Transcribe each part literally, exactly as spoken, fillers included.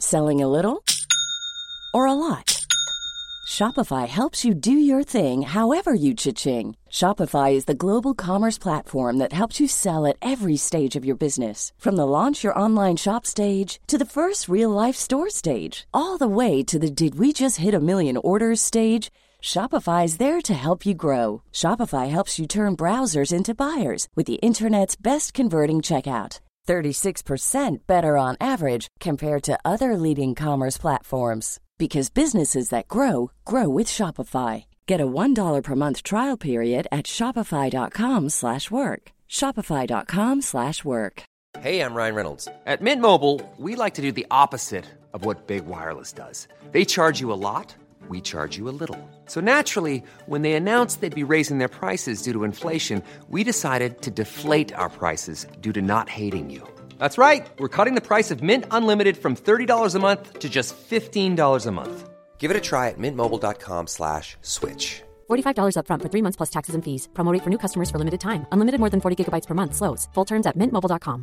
Selling a little or a lot? Shopify helps you do your thing however you cha-ching. Shopify is the global commerce platform that helps you sell at every stage of your business. From the launch your online shop stage to the first real-life store stage, all the way to the did we just hit a million orders stage. Shopify is there to help you grow. Shopify helps you turn browsers into buyers with the internet's best converting checkout. thirty-six percent better on average compared to other leading commerce platforms. Because businesses that grow, grow with Shopify. Get a one dollar per month trial period at shopify.com slash work. Shopify.com slash work. Hey, I'm Ryan Reynolds. At Mint Mobile, we like to do the opposite of what Big Wireless does. They charge you a lot, we charge you a little. So naturally, when they announced they'd be raising their prices due to inflation, we decided to deflate our prices due to not hating you. That's right. We're cutting the price of Mint Unlimited from thirty dollars a month to just fifteen dollars a month. Give it a try at mintmobile.com slash switch. forty-five dollars up front for three months plus taxes and fees. Promo rate for new customers for limited time. Unlimited more than forty gigabytes per month. Slows full terms at mint mobile dot com.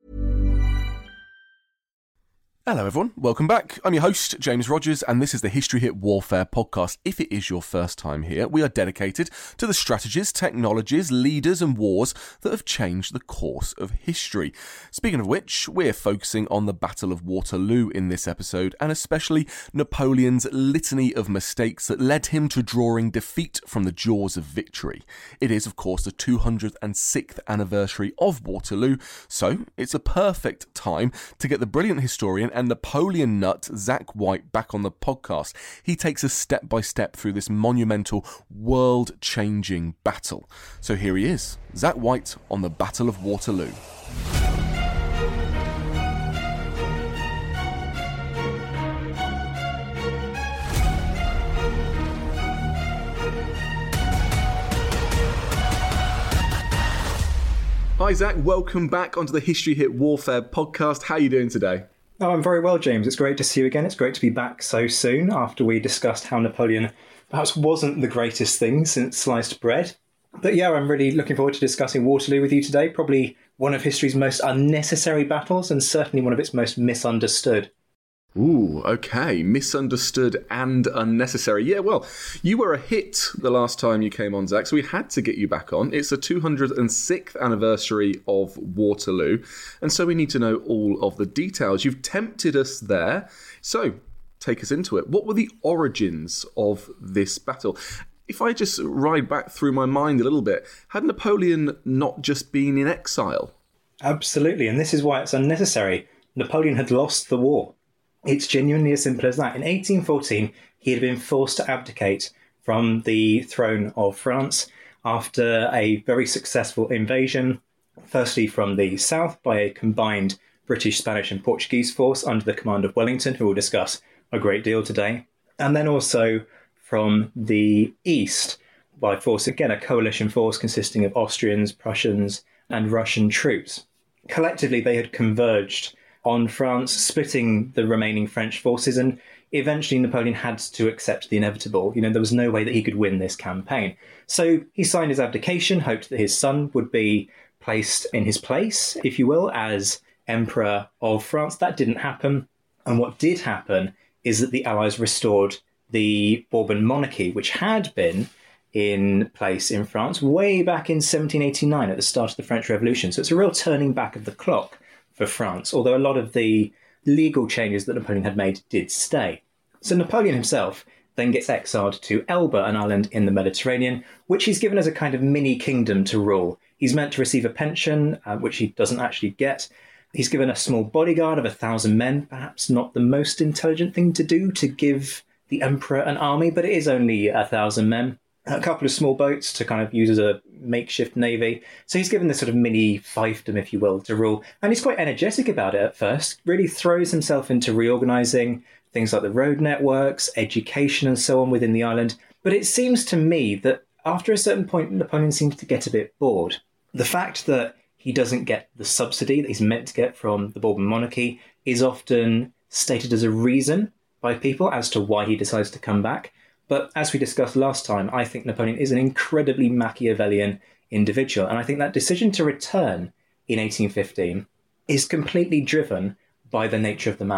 Hello everyone, welcome back. I'm your host, James Rogers, and this is the History Hit Warfare podcast. If it is your first time here, we are dedicated to the strategies, technologies, leaders and wars that have changed the course of history. Speaking of which, we're focusing on the Battle of Waterloo in this episode, and especially Napoleon's litany of mistakes that led him to drawing defeat from the jaws of victory. It is, of course, the two hundred sixth anniversary of Waterloo, so it's a perfect time to get the brilliant historian and Napoleon nut Zach White back on the podcast. He takes us step by step through this monumental, world-changing battle. So here he is, Zach White on the Battle of Waterloo. Hi Zach, welcome back onto the History Hit Warfare podcast. How are you doing today? Oh, I'm very well, James. It's great to see you again. It's great to be back so soon after we discussed how Napoleon perhaps wasn't the greatest thing since sliced bread. But yeah, I'm really looking forward to discussing Waterloo with you today. Probably one of history's most unnecessary battles and certainly one of its most misunderstood. Ooh, okay. Misunderstood and unnecessary. Yeah, well, you were a hit the last time you came on, Zach, so we had to get you back on. It's the two hundred sixth anniversary of Waterloo, and so we need to know all of the details. You've tempted us there, so take us into it. What were the origins of this battle? If I just ride back through my mind a little bit, had Napoleon not just been in exile? Absolutely, and this is why it's unnecessary. Napoleon had lost the war. It's genuinely as simple as that. In eighteen fourteen, he had been forced to abdicate from the throne of France after a very successful invasion, firstly from the south by a combined British, Spanish and Portuguese force under the command of Wellington, who we'll discuss a great deal today, and then also from the east by force, again, a coalition force consisting of Austrians, Prussians and Russian troops. Collectively, they had converged on France, splitting the remaining French forces, and eventually Napoleon had to accept the inevitable. You know, there was no way that he could win this campaign. So he signed his abdication, hoped that his son would be placed in his place, if you will, as Emperor of France. That didn't happen. And what did happen is that the Allies restored the Bourbon monarchy, which had been in place in France way back in seventeen eighty-nine at the start of the French Revolution. So it's a real turning back of the clock for France, although a lot of the legal changes that Napoleon had made did stay. So Napoleon himself then gets exiled to Elba, an island in the Mediterranean, which he's given as a kind of mini kingdom to rule. He's meant to receive a pension, uh, which he doesn't actually get. He's given a small bodyguard of a thousand men, perhaps not the most intelligent thing to do to give the emperor an army, but it is only a thousand men. A couple of small boats to kind of use as a makeshift navy. So he's given this sort of mini fiefdom, if you will, to rule. And he's quite energetic about it at first, really throws himself into reorganising things like the road networks, education and so on within the island. But it seems to me that after a certain point, Napoleon seems to get a bit bored. The fact that he doesn't get the subsidy that he's meant to get from the Bourbon monarchy is often stated as a reason by people as to why he decides to come back. But as we discussed last time, I think Napoleon is an incredibly Machiavellian individual. And I think that decision to return in eighteen fifteen is completely driven by the nature of the man.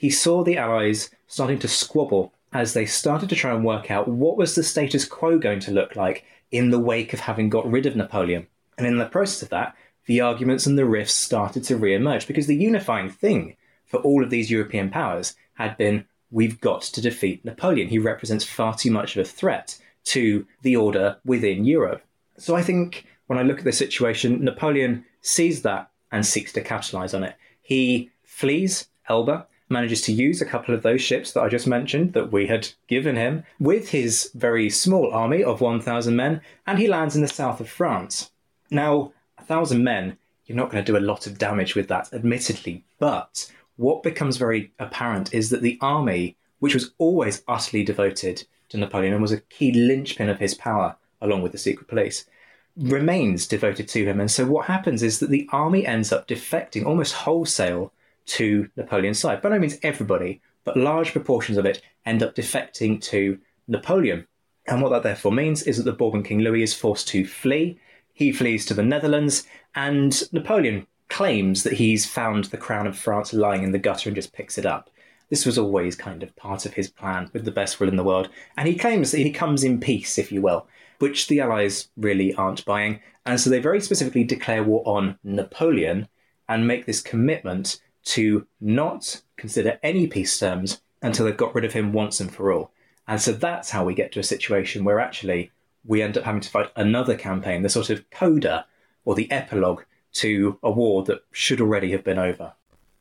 he saw the Allies starting to squabble as they started to try and work out what was the status quo going to look like in the wake of having got rid of Napoleon. And in the process of that, the arguments and the rifts started to re-emerge, because the unifying thing for all of these European powers had been, we've got to defeat Napoleon. He represents far too much of a threat to the order within Europe. So I think when I look at the situation, Napoleon sees that and seeks to capitalise on it. He flees Elba, manages to use a couple of those ships that I just mentioned that we had given him with his very small army of one thousand men, and he lands in the south of France. Now, a thousand men, you're not going to do a lot of damage with that, admittedly, but what becomes very apparent is that the army, which was always utterly devoted to Napoleon and was a key linchpin of his power, along with the secret police, remains devoted to him. And so what happens is that the army ends up defecting almost wholesale to Napoleon's side. By no means everybody, but large proportions of it end up defecting to Napoleon. And what that therefore means is that the Bourbon King Louis is forced to flee. He flees to the Netherlands, and Napoleon claims that he's found the crown of France lying in the gutter and just picks it up. This was always kind of part of his plan with the best will in the world. And he claims that he comes in peace, if you will, which the Allies really aren't buying. And so they very specifically declare war on Napoleon and make this commitment to not consider any peace terms until they've got rid of him once and for all. And so that's how we get to a situation where actually we end up having to fight another campaign, the sort of coda or the epilogue to a war that should already have been over.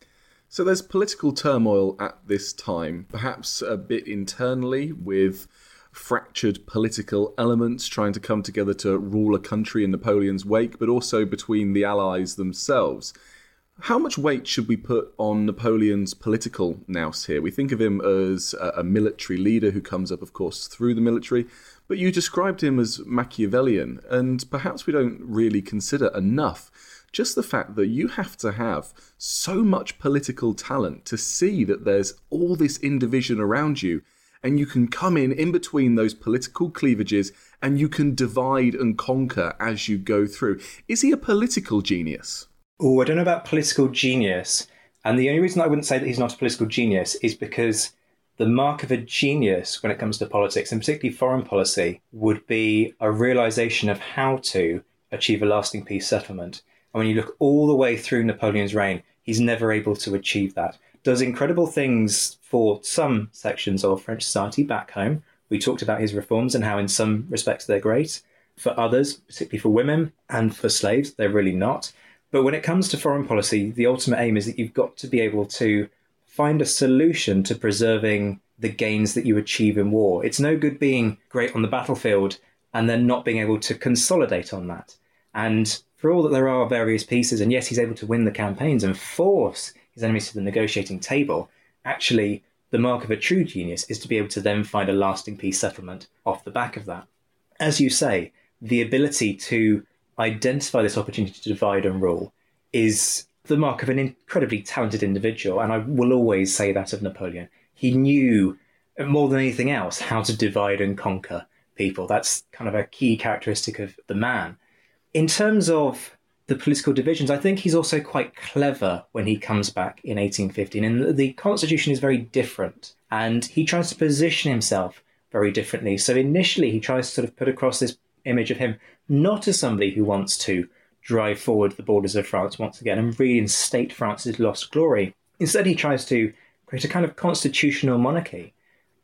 So there's political turmoil at this time, perhaps a bit internally with fractured political elements trying to come together to rule a country in Napoleon's wake, but also between the Allies themselves. How much weight should we put on Napoleon's political nous here? We think of him as a military leader who comes up, of course, through the military, but you described him as Machiavellian, and perhaps we don't really consider enough just the fact that you have to have so much political talent to see that there's all this indivision around you, and you can come in in between those political cleavages and you can divide and conquer as you go through. Is he a political genius? Oh, I don't know about political genius. And the only reason I wouldn't say that he's not a political genius is because the mark of a genius when it comes to politics, and particularly foreign policy, would be a realization of how to achieve a lasting peace settlement. And when you look all the way through Napoleon's reign, he's never able to achieve that. Does incredible things for some sections of French society back home. We talked about his reforms and how in some respects they're great. For others, particularly for women and for slaves, they're really not. But when it comes to foreign policy, the ultimate aim is that you've got to be able to find a solution to preserving the gains that you achieve in war. It's no good being great on the battlefield and then not being able to consolidate on that. And for all that there are various pieces, and yes, he's able to win the campaigns and force his enemies to the negotiating table, actually the mark of a true genius is to be able to then find a lasting peace settlement off the back of that. As you say, the ability to identify this opportunity to divide and rule is the mark of an incredibly talented individual, and I will always say that of Napoleon. He knew, more than anything else, how to divide and conquer people. That's kind of a key characteristic of the man. In terms of the political divisions, I think he's also quite clever when he comes back in eighteen fifteen, and the constitution is very different, and he tries to position himself very differently. So initially he tries to sort of put across this image of him not as somebody who wants to drive forward the borders of France once again and reinstate France's lost glory. Instead, he tries to create a kind of constitutional monarchy.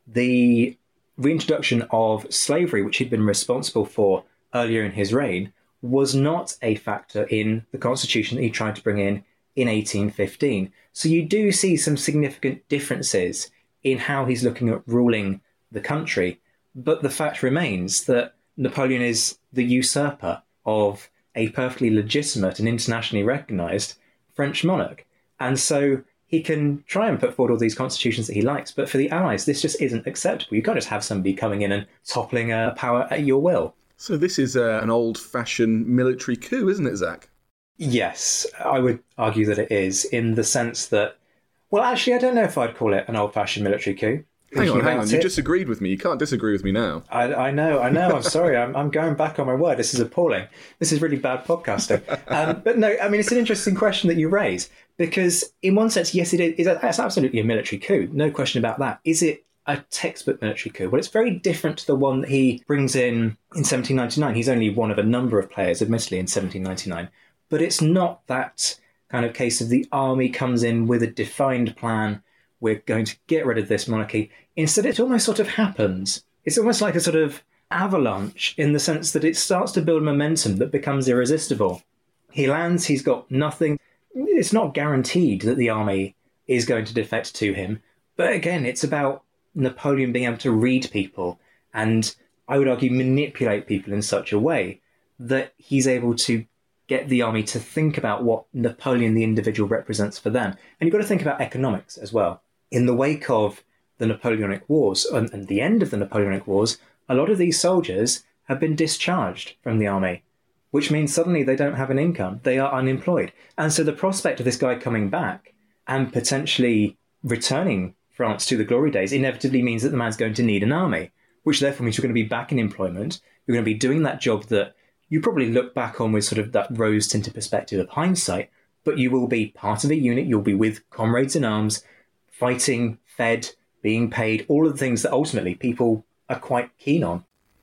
The reintroduction of slavery, which he'd been responsible for earlier in his reign, was not a factor in the constitution that he tried to bring in in eighteen fifteen. So you do see some significant differences in how he's looking at ruling the country. But the fact remains that Napoleon is the usurper of a perfectly legitimate and internationally recognised French monarch. And so he can try and put forward all these constitutions that he likes, but for the Allies, this just isn't acceptable. You can't just have somebody coming in and toppling a power at your will. So this is uh, an old-fashioned military coup, isn't it, Zach? Yes, I would argue that it is, in the sense that, well, actually, I don't know if I'd call it an old-fashioned military coup. Hang on, hang on. You it. just agreed with me. You can't disagree with me now. I, I know, I know. I'm sorry. I'm, I'm going back on my word. This is appalling. This is really bad podcasting. Um, but no, I mean, it's an interesting question that you raise because, in one sense, yes, it is. It's absolutely a military coup. No question about that. Is it a textbook military coup? Well, it's very different to the one that he brings in in seventeen ninety-nine. He's only one of a number of players, admittedly, in seventeen ninety-nine. But it's not that kind of case of the army comes in with a defined plan. We're going to get rid of this monarchy. Instead, it almost sort of happens. It's almost like a sort of avalanche in the sense that it starts to build momentum that becomes irresistible. He lands, he's got nothing. It's not guaranteed that the army is going to defect to him. But again, it's about Napoleon being able to read people and, I would argue, manipulate people in such a way that he's able to get the army to think about what Napoleon, the individual, represents for them. And you've got to think about economics as well. In the wake of the Napoleonic Wars and, and the end of the Napoleonic Wars, a lot of these soldiers have been discharged from the army, which means suddenly they don't have an income. They are unemployed. And so the prospect of this guy coming back and potentially returning France to the glory days inevitably means that the man's going to need an army, which therefore means you're going to be back in employment. You're going to be doing that job that you probably look back on with sort of that rose-tinted perspective of hindsight, but you will be part of a unit. You'll be with comrades in arms, fighting, fed, being paid, all of the things that ultimately people are quite keen on.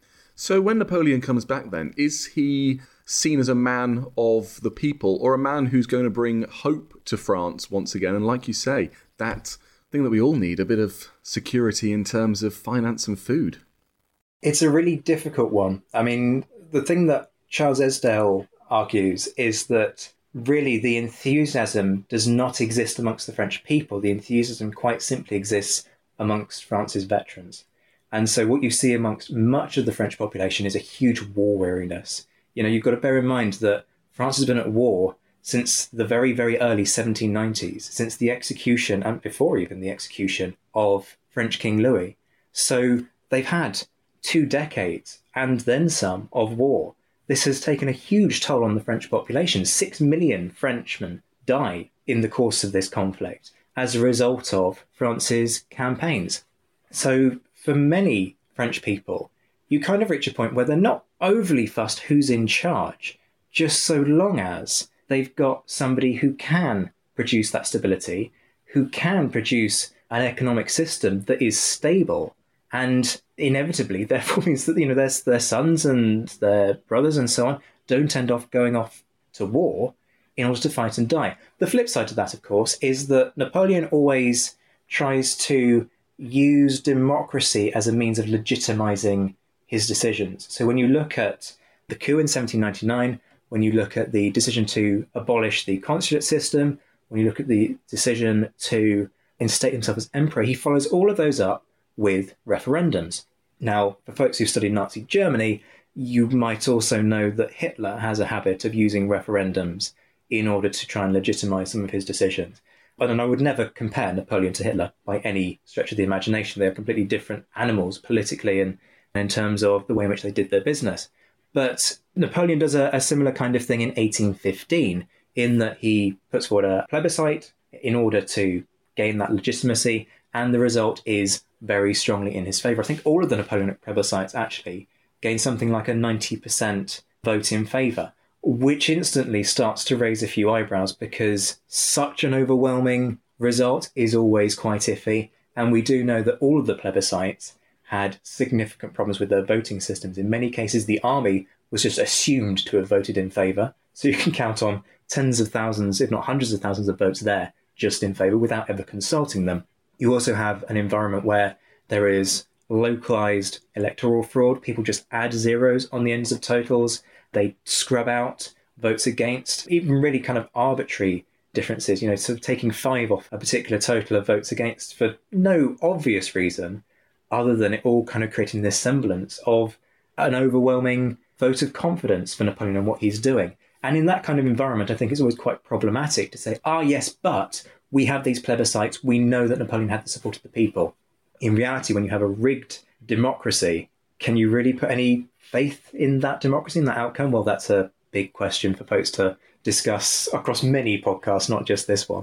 So when Napoleon comes back then, is he seen as a man of the people or a man who's going to bring hope to France once again? And like you say, that thing that we all need, a bit of security in terms of finance and food. It's a really difficult one. I mean, the thing that Charles Esdale argues is that really the enthusiasm does not exist amongst the French people. The enthusiasm quite simply exists amongst France's veterans. And so what you see amongst much of the French population is a huge war weariness. You know, you've got to bear in mind that France has been at war since the very, very early seventeen nineties, since the execution, and before even the execution, of French King Louis. So they've had two decades and then some of war. This has taken a huge toll on the French population. Six million Frenchmen die in the course of this conflict as a result of France's campaigns. So for many French people, you kind of reach a point where they're not overly fussed who's in charge, just so long as they've got somebody who can produce that stability, who can produce an economic system that is stable, and inevitably therefore means that, you know, their, their sons and their brothers and so on don't end up going off to war in order to fight and die. The flip side to that, of course, is that Napoleon always tries to use democracy as a means of legitimizing his decisions. So when you look at the coup in seventeen ninety-nine, when you look at the decision to abolish the consulate system, when you look at the decision to instate himself as emperor, he follows all of those up with referendums. Now, for folks who studied Nazi Germany, you might also know that Hitler has a habit of using referendums in order to try and legitimize some of his decisions. But and I would never compare Napoleon to Hitler by any stretch of the imagination. They are completely different animals politically and in terms of the way in which they did their business. But Napoleon does a, a similar kind of thing in eighteen fifteen, in that he puts forward a plebiscite in order to gain that legitimacy, and the result is very strongly in his favour. I think all of the Napoleonic plebiscites actually gain something like a ninety percent vote in favour, which instantly starts to raise a few eyebrows because such an overwhelming result is always quite iffy. And we do know that all of the plebiscites had significant problems with their voting systems. In many cases, the army was just assumed to have voted in favour. So you can count on tens of thousands, if not hundreds of thousands of votes there just in favour without ever consulting them. You also have an environment where there is localised electoral fraud. People just add zeros on the ends of totals. They scrub out votes against, even really kind of arbitrary differences, you know, sort of taking five off a particular total of votes against for no obvious reason other than it all kind of creating this semblance of an overwhelming vote of confidence for Napoleon and what he's doing. And in that kind of environment, I think it's always quite problematic to say, ah, yes, but we have these plebiscites. We know that Napoleon had the support of the people. In reality, when you have a rigged democracy, can you really put any faith in that democracy, in that outcome? Well, that's a big question for folks to discuss across many podcasts, not just this one.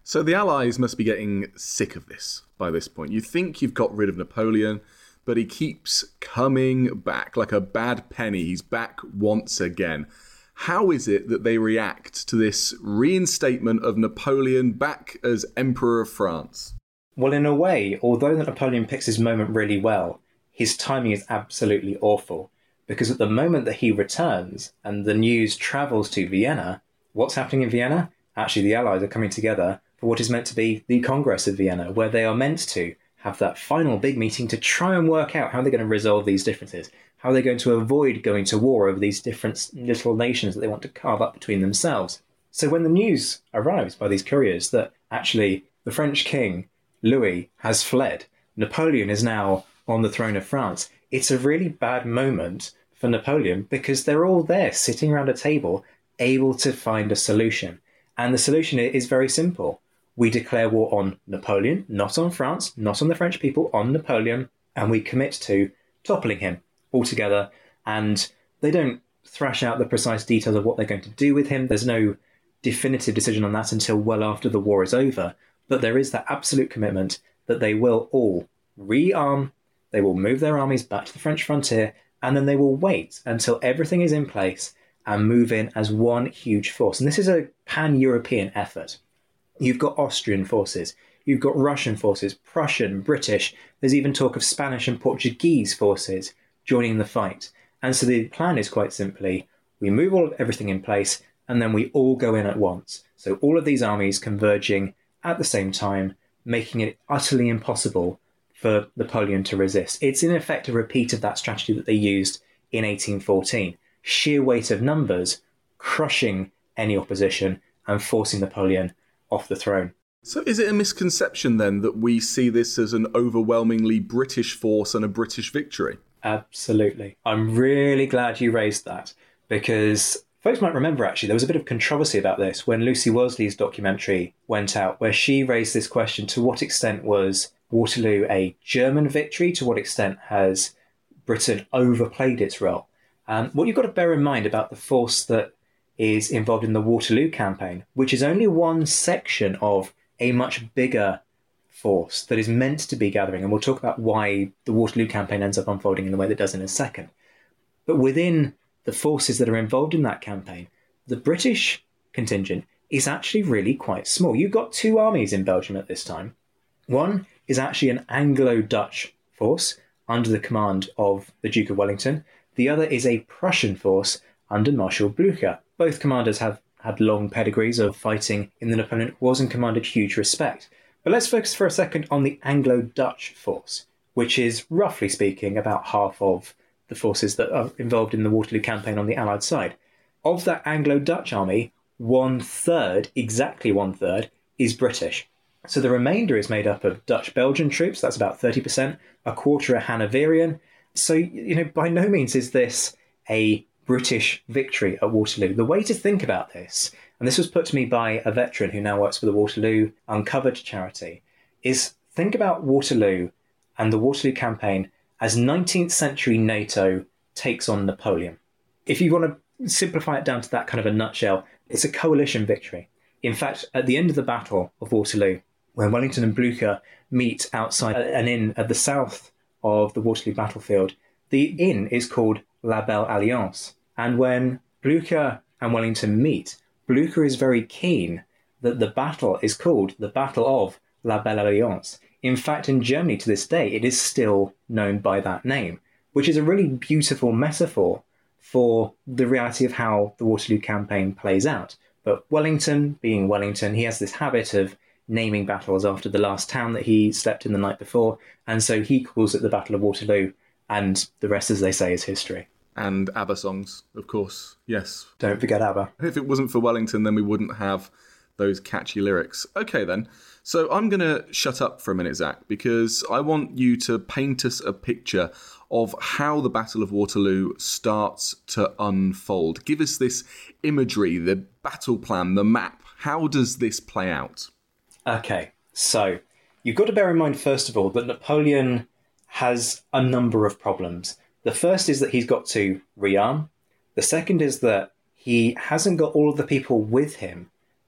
So the Allies must be getting sick of this by this point. You think you've got rid of Napoleon, but he keeps coming back like a bad penny. He's back once again. How is it that they react to this reinstatement of Napoleon back as Emperor of France? Well, in a way, although Napoleon picks his moment really well, his timing is absolutely awful. Because at the moment that he returns and the news travels to Vienna, what's happening in Vienna? Actually, the Allies are coming together for what is meant to be the Congress of Vienna, where they are meant to have that final big meeting to try and work out how they're going to resolve these differences, how they're going to avoid going to war over these different little nations that they want to carve up between themselves. So when the news arrives by these couriers that actually the French king, Louis, has fled, Napoleon is now on the throne of France, it's a really bad moment for Napoleon because they're all there sitting around a table able to find a solution. And the solution is very simple. We declare war on Napoleon, not on France, not on the French people, on Napoleon, and we commit to toppling him altogether. And they don't thrash out the precise details of what they're going to do with him. There's no definitive decision on that until well after the war is over. But there is that absolute commitment that they will all rearm, they will move their armies back to the French frontier, and then they will wait until everything is in place and move in as one huge force. And this is a pan-European effort. You've got Austrian forces, you've got Russian forces, Prussian, British, there's even talk of Spanish and Portuguese forces joining the fight. And so the plan is quite simply, we move all of everything in place, and then we all go in at once. So all of these armies converging at the same time, making it utterly impossible for Napoleon to resist. It's in effect a repeat of that strategy that they used in eighteen fourteen. Sheer weight of numbers, crushing any opposition and forcing Napoleon off the throne. So is it a misconception then that we see this as an overwhelmingly British force and a British victory? Absolutely. I'm really glad you raised that because folks might remember actually there was a bit of controversy about this when Lucy Worsley's documentary went out where she raised this question: to what extent was Waterloo a German victory? To what extent has Britain overplayed its role? Um, what you've got to bear in mind about the force that is involved in the Waterloo campaign, which is only one section of a much bigger force that is meant to be gathering, and we'll talk about why the Waterloo campaign ends up unfolding in the way that it does in a second. But within the forces that are involved in that campaign, the British contingent is actually really quite small. You've got two armies in Belgium at this time. One is actually an Anglo-Dutch force under the command of the Duke of Wellington. The other is a Prussian force under Marshal Blücher. Both commanders have had long pedigrees of fighting in the Napoleonic Wars and commanded huge respect. But let's focus for a second on the Anglo-Dutch force, which is, roughly speaking, about half of the forces that are involved in the Waterloo campaign on the Allied side. Of that Anglo-Dutch army, one-third, exactly one-third, is British. So the remainder is made up of Dutch-Belgian troops, that's about thirty percent, a quarter are Hanoverian. So, you know, by no means is this a British victory at Waterloo. The way to think about this, and this was put to me by a veteran who now works for the Waterloo Uncovered charity, is think about Waterloo and the Waterloo campaign as nineteenth century NATO takes on Napoleon. If you want to simplify it down to that kind of a nutshell, it's a coalition victory. In fact, at the end of the Battle of Waterloo, when Wellington and Blücher meet outside an inn at the south of the Waterloo battlefield, the inn is called La Belle Alliance. And when Blücher and Wellington meet, Blücher is very keen that the battle is called the Battle of La Belle Alliance. In fact, in Germany to this day, it is still known by that name, which is a really beautiful metaphor for the reality of how the Waterloo campaign plays out. But Wellington, being Wellington, he has this habit of naming battles after the last town that he slept in the night before, and so he calls it the Battle of Waterloo, and the rest, as they say, is history. And ABBA songs, of course, yes. Don't forget ABBA. If it wasn't for Wellington, then we wouldn't have those catchy lyrics. Okay, then. So I'm going to shut up for a minute, Zach, because I want you to paint us a picture of how the Battle of Waterloo starts to unfold. Give us this imagery, the battle plan, the map. How does this play out? Okay, so you've got to bear in mind, first of all, that Napoleon has a number of problems. The first is that he's got to rearm. The second is that he hasn't got all of the people with him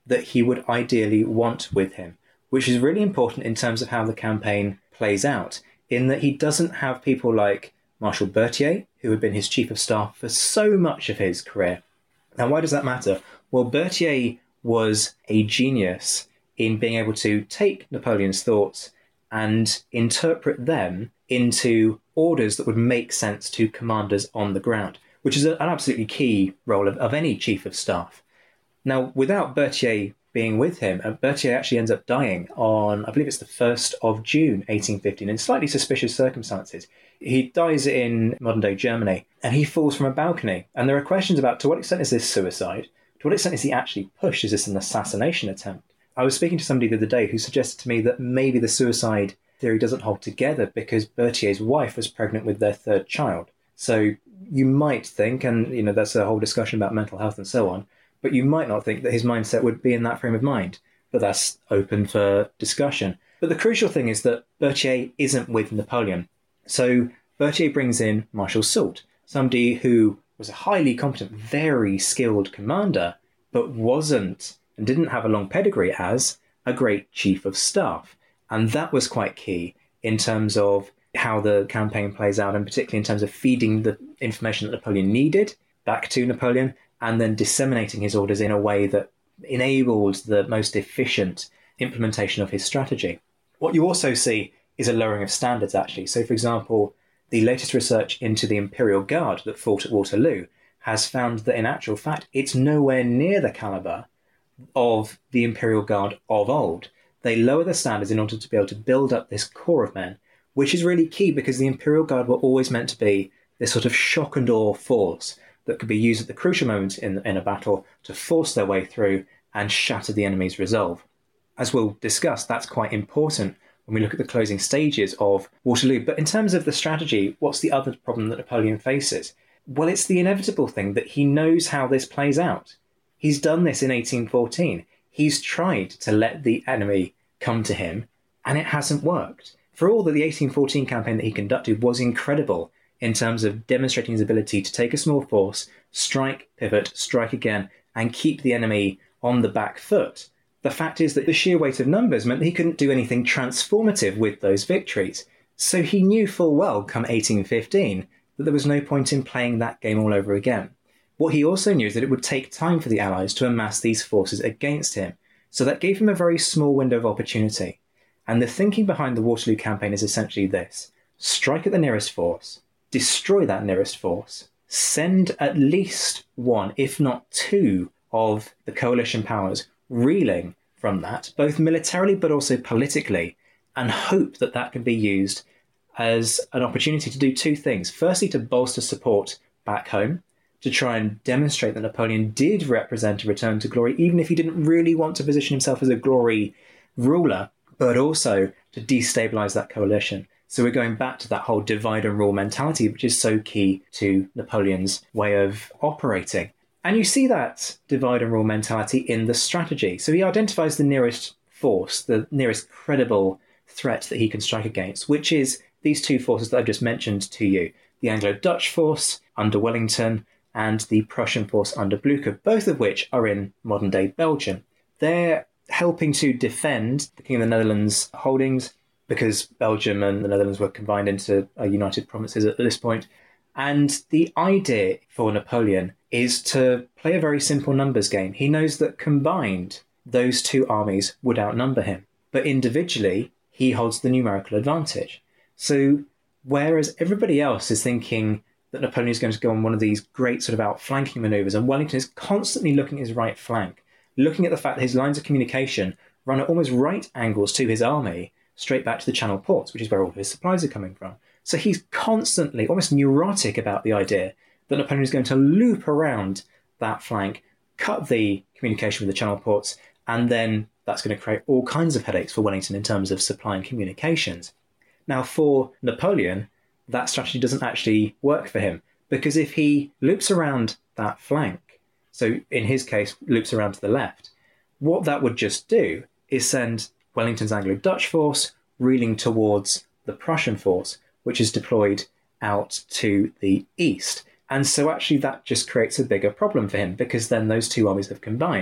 that he would ideally want with him, which is really important in terms of how the campaign plays out, in that he doesn't have people like Marshal Berthier, who had been his chief of staff for so much of his career. Now, why does that matter? Well, Berthier was a genius in being able to take Napoleon's thoughts and interpret them into orders that would make sense to commanders on the ground, which is an absolutely key role of, of any chief of staff. Now, without Berthier being with him, uh, Berthier actually ends up dying on, I believe it's the first of June, eighteen fifteen, in slightly suspicious circumstances. He dies in modern-day Germany, and he falls from a balcony. And there are questions about, to what extent is this suicide? To what extent is he actually pushed? Is this an assassination attempt? I was speaking to somebody the other day who suggested to me that maybe the suicide theory doesn't hold together because Berthier's wife was pregnant with their third child. So you might think, and you know that's a whole discussion about mental health and so on, but you might not think that his mindset would be in that frame of mind. But that's open for discussion. But the crucial thing is that Berthier isn't with Napoleon. So Berthier brings in Marshal Soult, somebody who was a highly competent, very skilled commander, but wasn't and didn't have a long pedigree as a great chief of staff. And that was quite key in terms of how the campaign plays out, and particularly in terms of feeding the information that Napoleon needed back to Napoleon, and then disseminating his orders in a way that enabled the most efficient implementation of his strategy. What you also see is a lowering of standards, actually. So, for example, the latest research into the Imperial Guard that fought at Waterloo has found that, in actual fact, it's nowhere near the calibre of the Imperial Guard of old. They lower the standards in order to be able to build up this core of men, which is really key because the Imperial Guard were always meant to be this sort of shock and awe force that could be used at the crucial moments in, in a battle to force their way through and shatter the enemy's resolve. As we'll discuss, that's quite important when we look at the closing stages of Waterloo. But in terms of the strategy, what's the other problem that Napoleon faces? Well, it's the inevitable thing that he knows how this plays out. He's done this in eighteen fourteen. He's tried to let the enemy come to him, and it hasn't worked. For all that the eighteen fourteen campaign that he conducted was incredible in terms of demonstrating his ability to take a small force, strike, pivot, strike again, and keep the enemy on the back foot, the fact is that the sheer weight of numbers meant that he couldn't do anything transformative with those victories. So he knew full well, come eighteen fifteen, that there was no point in playing that game all over again. What he also knew is that it would take time for the Allies to amass these forces against him, so that gave him a very small window of opportunity. And the thinking behind the Waterloo campaign is essentially this: strike at the nearest force, destroy that nearest force, send at least one, if not two, of the coalition powers reeling from that, both militarily but also politically, and hope that that can be used as an opportunity to do two things. Firstly, to bolster support back home, to try and demonstrate that Napoleon did represent a return to glory, even if he didn't really want to position himself as a glory ruler, but also to destabilise that coalition. So we're going back to that whole divide and rule mentality, which is so key to Napoleon's way of operating. And you see that divide and rule mentality in the strategy. So he identifies the nearest force, the nearest credible threat that he can strike against, which is these two forces that I've just mentioned to you, the Anglo-Dutch force under Wellington and the Prussian force under Blücher, both of which are in modern-day Belgium. They're helping to defend the King of the Netherlands' holdings because Belgium and the Netherlands were combined into uh, united provinces at this point. And the idea for Napoleon is to play a very simple numbers game. He knows that combined, those two armies would outnumber him. But individually, he holds the numerical advantage. So whereas everybody else is thinking that Napoleon is going to go on one of these great sort of outflanking manoeuvres, and Wellington is constantly looking at his right flank, looking at the fact that his lines of communication run at almost right angles to his army, straight back to the Channel ports, which is where all of his supplies are coming from. So he's constantly, almost neurotic about the idea that Napoleon is going to loop around that flank, cut the communication with the Channel ports, and then that's going to create all kinds of headaches for Wellington in terms of supply and communications. Now, for Napoleon, that strategy doesn't actually work for him, because if he loops around that flank, so in his case, loops around to the left, what that would just do is send Wellington's Anglo-Dutch force reeling towards the Prussian force, which is deployed out to the east. And so actually that just creates a bigger problem for him, because then those two armies have combined.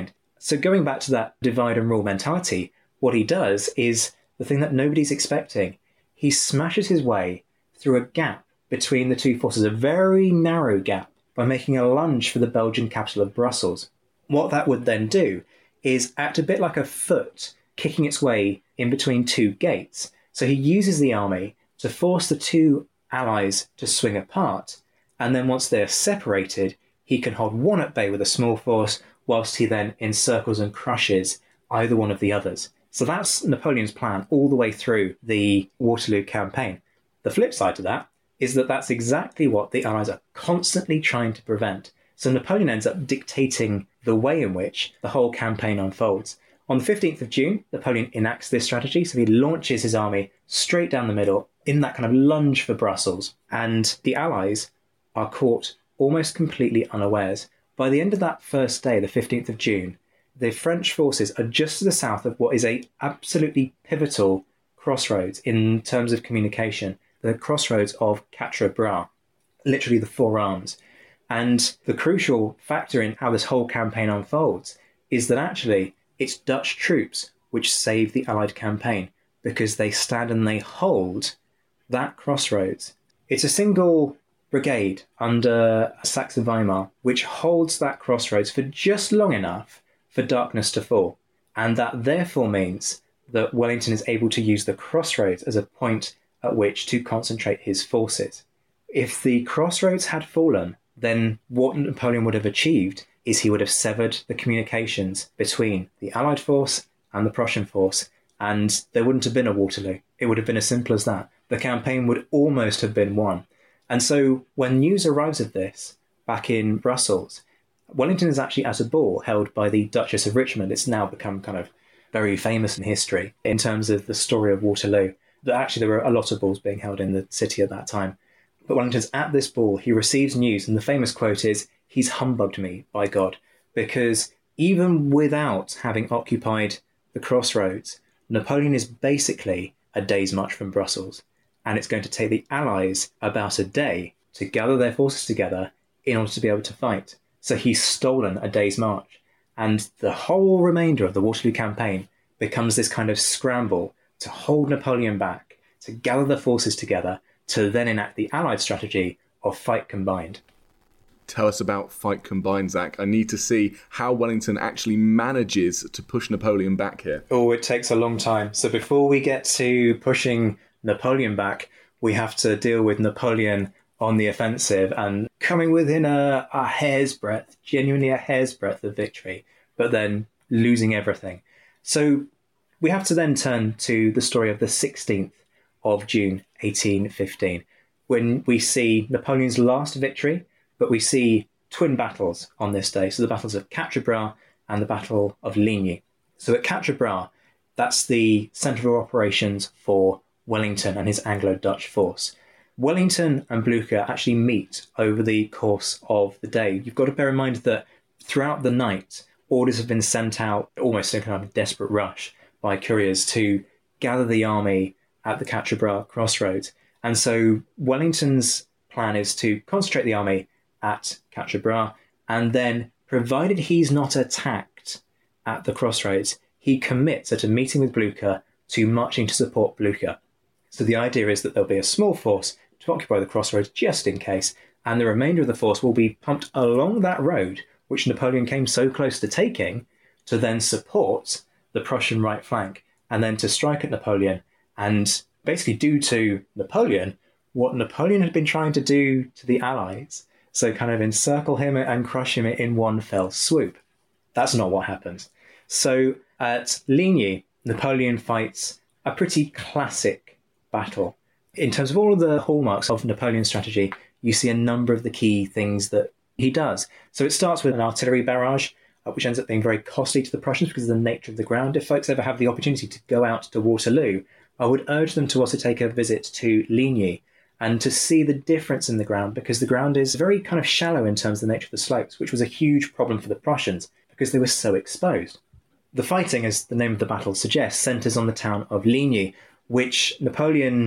So going back to that divide and rule mentality, what he does is the thing that nobody's expecting. He smashes his way through a gap between the two forces, a very narrow gap, by making a lunge for the Belgian capital of Brussels. What that would then do is act a bit like a foot kicking its way in between two gates. So he uses the army to force the two allies to swing apart, and then once they're separated, he can hold one at bay with a small force, whilst he then encircles and crushes either one of the others. So that's Napoleon's plan all the way through the Waterloo campaign. The flip side to that is that that's exactly what the Allies are constantly trying to prevent. So Napoleon ends up dictating the way in which the whole campaign unfolds. On the fifteenth of June, Napoleon enacts this strategy, so he launches his army straight down the middle in that kind of lunge for Brussels, and the Allies are caught almost completely unawares. By the end of that first day, the fifteenth of June, the French forces are just to the south of what is a absolutely pivotal crossroads in terms of communication, the crossroads of Quatre Bras, literally the four arms. And the crucial factor in how this whole campaign unfolds is that actually it's Dutch troops which save the Allied campaign, because they stand and they hold that crossroads. It's a single brigade under Saxe-Weimar which holds that crossroads for just long enough for darkness to fall. And that therefore means that Wellington is able to use the crossroads as a point at which to concentrate his forces. If the crossroads had fallen, then what Napoleon would have achieved is he would have severed the communications between the Allied force and the Prussian force, and there wouldn't have been a Waterloo. It would have been as simple as that. The campaign would almost have been won. And so when news arrives of this back in Brussels, Wellington is actually at a ball held by the Duchess of Richmond. It's now become kind of very famous in history in terms of the story of Waterloo. But actually, there were a lot of balls being held in the city at that time. But Wellington's at this ball, he receives news, and the famous quote is, "He's humbugged me, by God," because even without having occupied the crossroads, Napoleon is basically a day's march from Brussels, and it's going to take the Allies about a day to gather their forces together in order to be able to fight. So he's stolen a day's march, and the whole remainder of the Waterloo campaign becomes this kind of scramble to hold Napoleon back, to gather the forces together, to then enact the Allied strategy of fight combined. Tell us about fight combined, Zach. I need to see how Wellington actually manages to push Napoleon back here. Oh, it takes a long time. So before we get to pushing Napoleon back, we have to deal with Napoleon on the offensive and coming within a, a hair's breadth, genuinely a hair's breadth of victory, but then losing everything. So we have to then turn to the story of the sixteenth of June, eighteen fifteen, when we see Napoleon's last victory, but we see twin battles on this day. So the battles of Quatre Bras and the Battle of Ligny. So at Quatre Bras, that's the centre of operations for Wellington and his Anglo-Dutch force. Wellington and Blücher actually meet over the course of the day. You've got to bear in mind that throughout the night, orders have been sent out, almost in kind of a desperate rush, by couriers to gather the army at the Quatre Bras crossroads. And so Wellington's plan is to concentrate the army at Quatre Bras, and then, provided he's not attacked at the crossroads, he commits at a meeting with Blücher to marching to support Blücher. So the idea is that there'll be a small force to occupy the crossroads just in case, and the remainder of the force will be pumped along that road, which Napoleon came so close to taking, to then support the Prussian right flank, and then to strike at Napoleon, and basically do to Napoleon what Napoleon had been trying to do to the Allies. So kind of encircle him and crush him in one fell swoop. That's not what happens. So at Ligny, Napoleon fights a pretty classic battle. In terms of all of the hallmarks of Napoleon's strategy, you see a number of the key things that he does. So it starts with an artillery barrage, which ends up being very costly to the Prussians because of the nature of the ground. If folks ever have the opportunity to go out to Waterloo, I would urge them to also take a visit to Ligny and to see the difference in the ground, because the ground is very kind of shallow in terms of the nature of the slopes, which was a huge problem for the Prussians because they were so exposed. The fighting, as the name of the battle suggests, centres on the town of Ligny, which Napoleon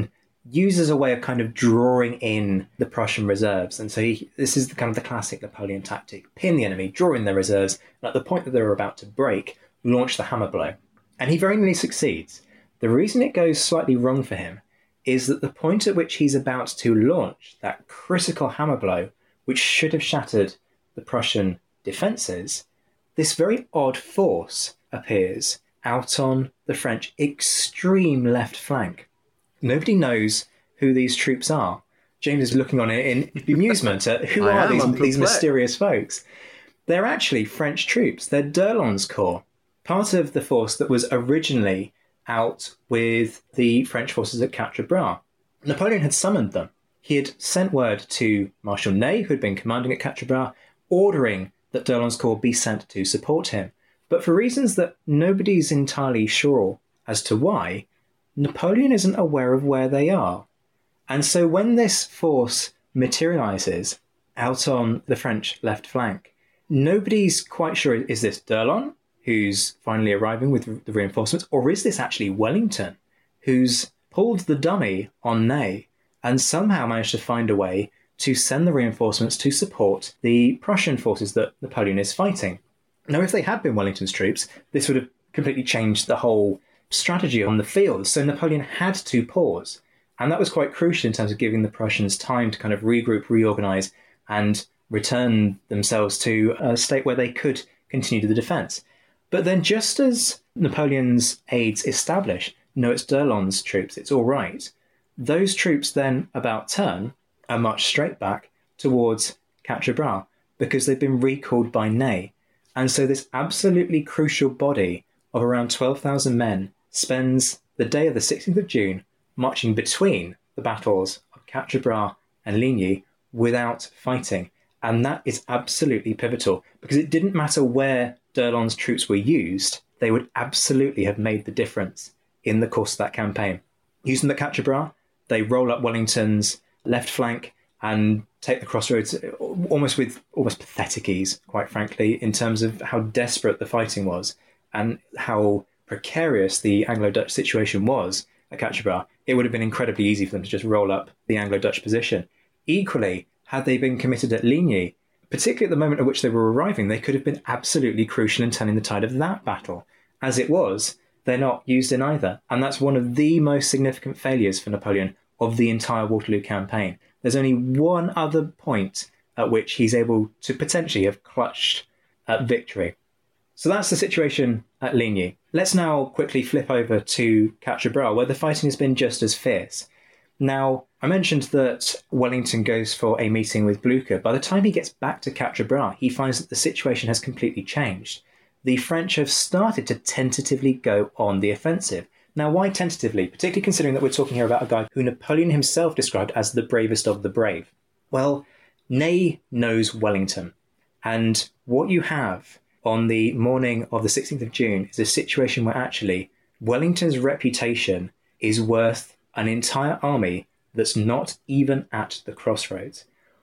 used as a way of kind of drawing in the Prussian reserves. And so he, this is the kind of the classic Napoleon tactic: pin the enemy, draw in their reserves, and at the point that they're about to break, launch the hammer blow. And he very nearly succeeds. The reason it goes slightly wrong for him is that the point at which he's about to launch that critical hammer blow, which should have shattered the Prussian defences, this very odd force appears out on the French extreme left flank. Nobody knows who these troops are. James is looking on it in bemusement at who are these, these mysterious folks. They're actually French troops. They're d'Erlon's corps, part of the force that was originally out with the French forces at Quatre Bras. Napoleon had summoned them. He had sent word to Marshal Ney, who had been commanding at Quatre Bras, ordering that d'Erlon's corps be sent to support him. But for reasons that nobody's entirely sure as to why, Napoleon isn't aware of where they are. And so when this force materialises out on the French left flank, nobody's quite sure, is this d'Erlon, who's finally arriving with the reinforcements, or is this actually Wellington, who's pulled the dummy on Ney and somehow managed to find a way to send the reinforcements to support the Prussian forces that Napoleon is fighting? Now, if they had been Wellington's troops, this would have completely changed the whole strategy on the field. So Napoleon had to pause. And that was quite crucial in terms of giving the Prussians time to kind of regroup, reorganise, and return themselves to a state where they could continue the defence. But then just as Napoleon's aides establish, no, it's d'Erlon's troops, it's all right, those troops then about turn and march straight back towards Quatre Bras because they've been recalled by Ney. And so this absolutely crucial body of around twelve thousand men spends the day of the sixteenth of June marching between the battles of Quatre Bras and Ligny without fighting. And that is absolutely pivotal because it didn't matter where d'Erlon's troops were used, they would absolutely have made the difference in the course of that campaign. Using the Quatre Bras, they roll up Wellington's left flank and take the crossroads almost with almost pathetic ease, quite frankly, in terms of how desperate the fighting was and how precarious the Anglo-Dutch situation was at Quatre Bras. It would have been incredibly easy for them to just roll up the Anglo-Dutch position. Equally, had they been committed at Ligny, particularly at the moment at which they were arriving, they could have been absolutely crucial in turning the tide of that battle. As it was, they're not used in either. And that's one of the most significant failures for Napoleon of the entire Waterloo campaign. There's only one other point at which he's able to potentially have clutched at victory. So that's the situation at Ligny. Let's now quickly flip over to Quatre Bras, where the fighting has been just as fierce. Now, I mentioned that Wellington goes for a meeting with Blücher. By the time he gets back to Quatre Bras, he finds that the situation has completely changed. The French have started to tentatively go on the offensive. Now, why tentatively? Particularly considering that we're talking here about a guy who Napoleon himself described as the bravest of the brave. Well, Ney knows Wellington. And what you have on the morning of the sixteenth of June is a situation where actually Wellington's reputation is worth an entire army that's not even at the crossroads.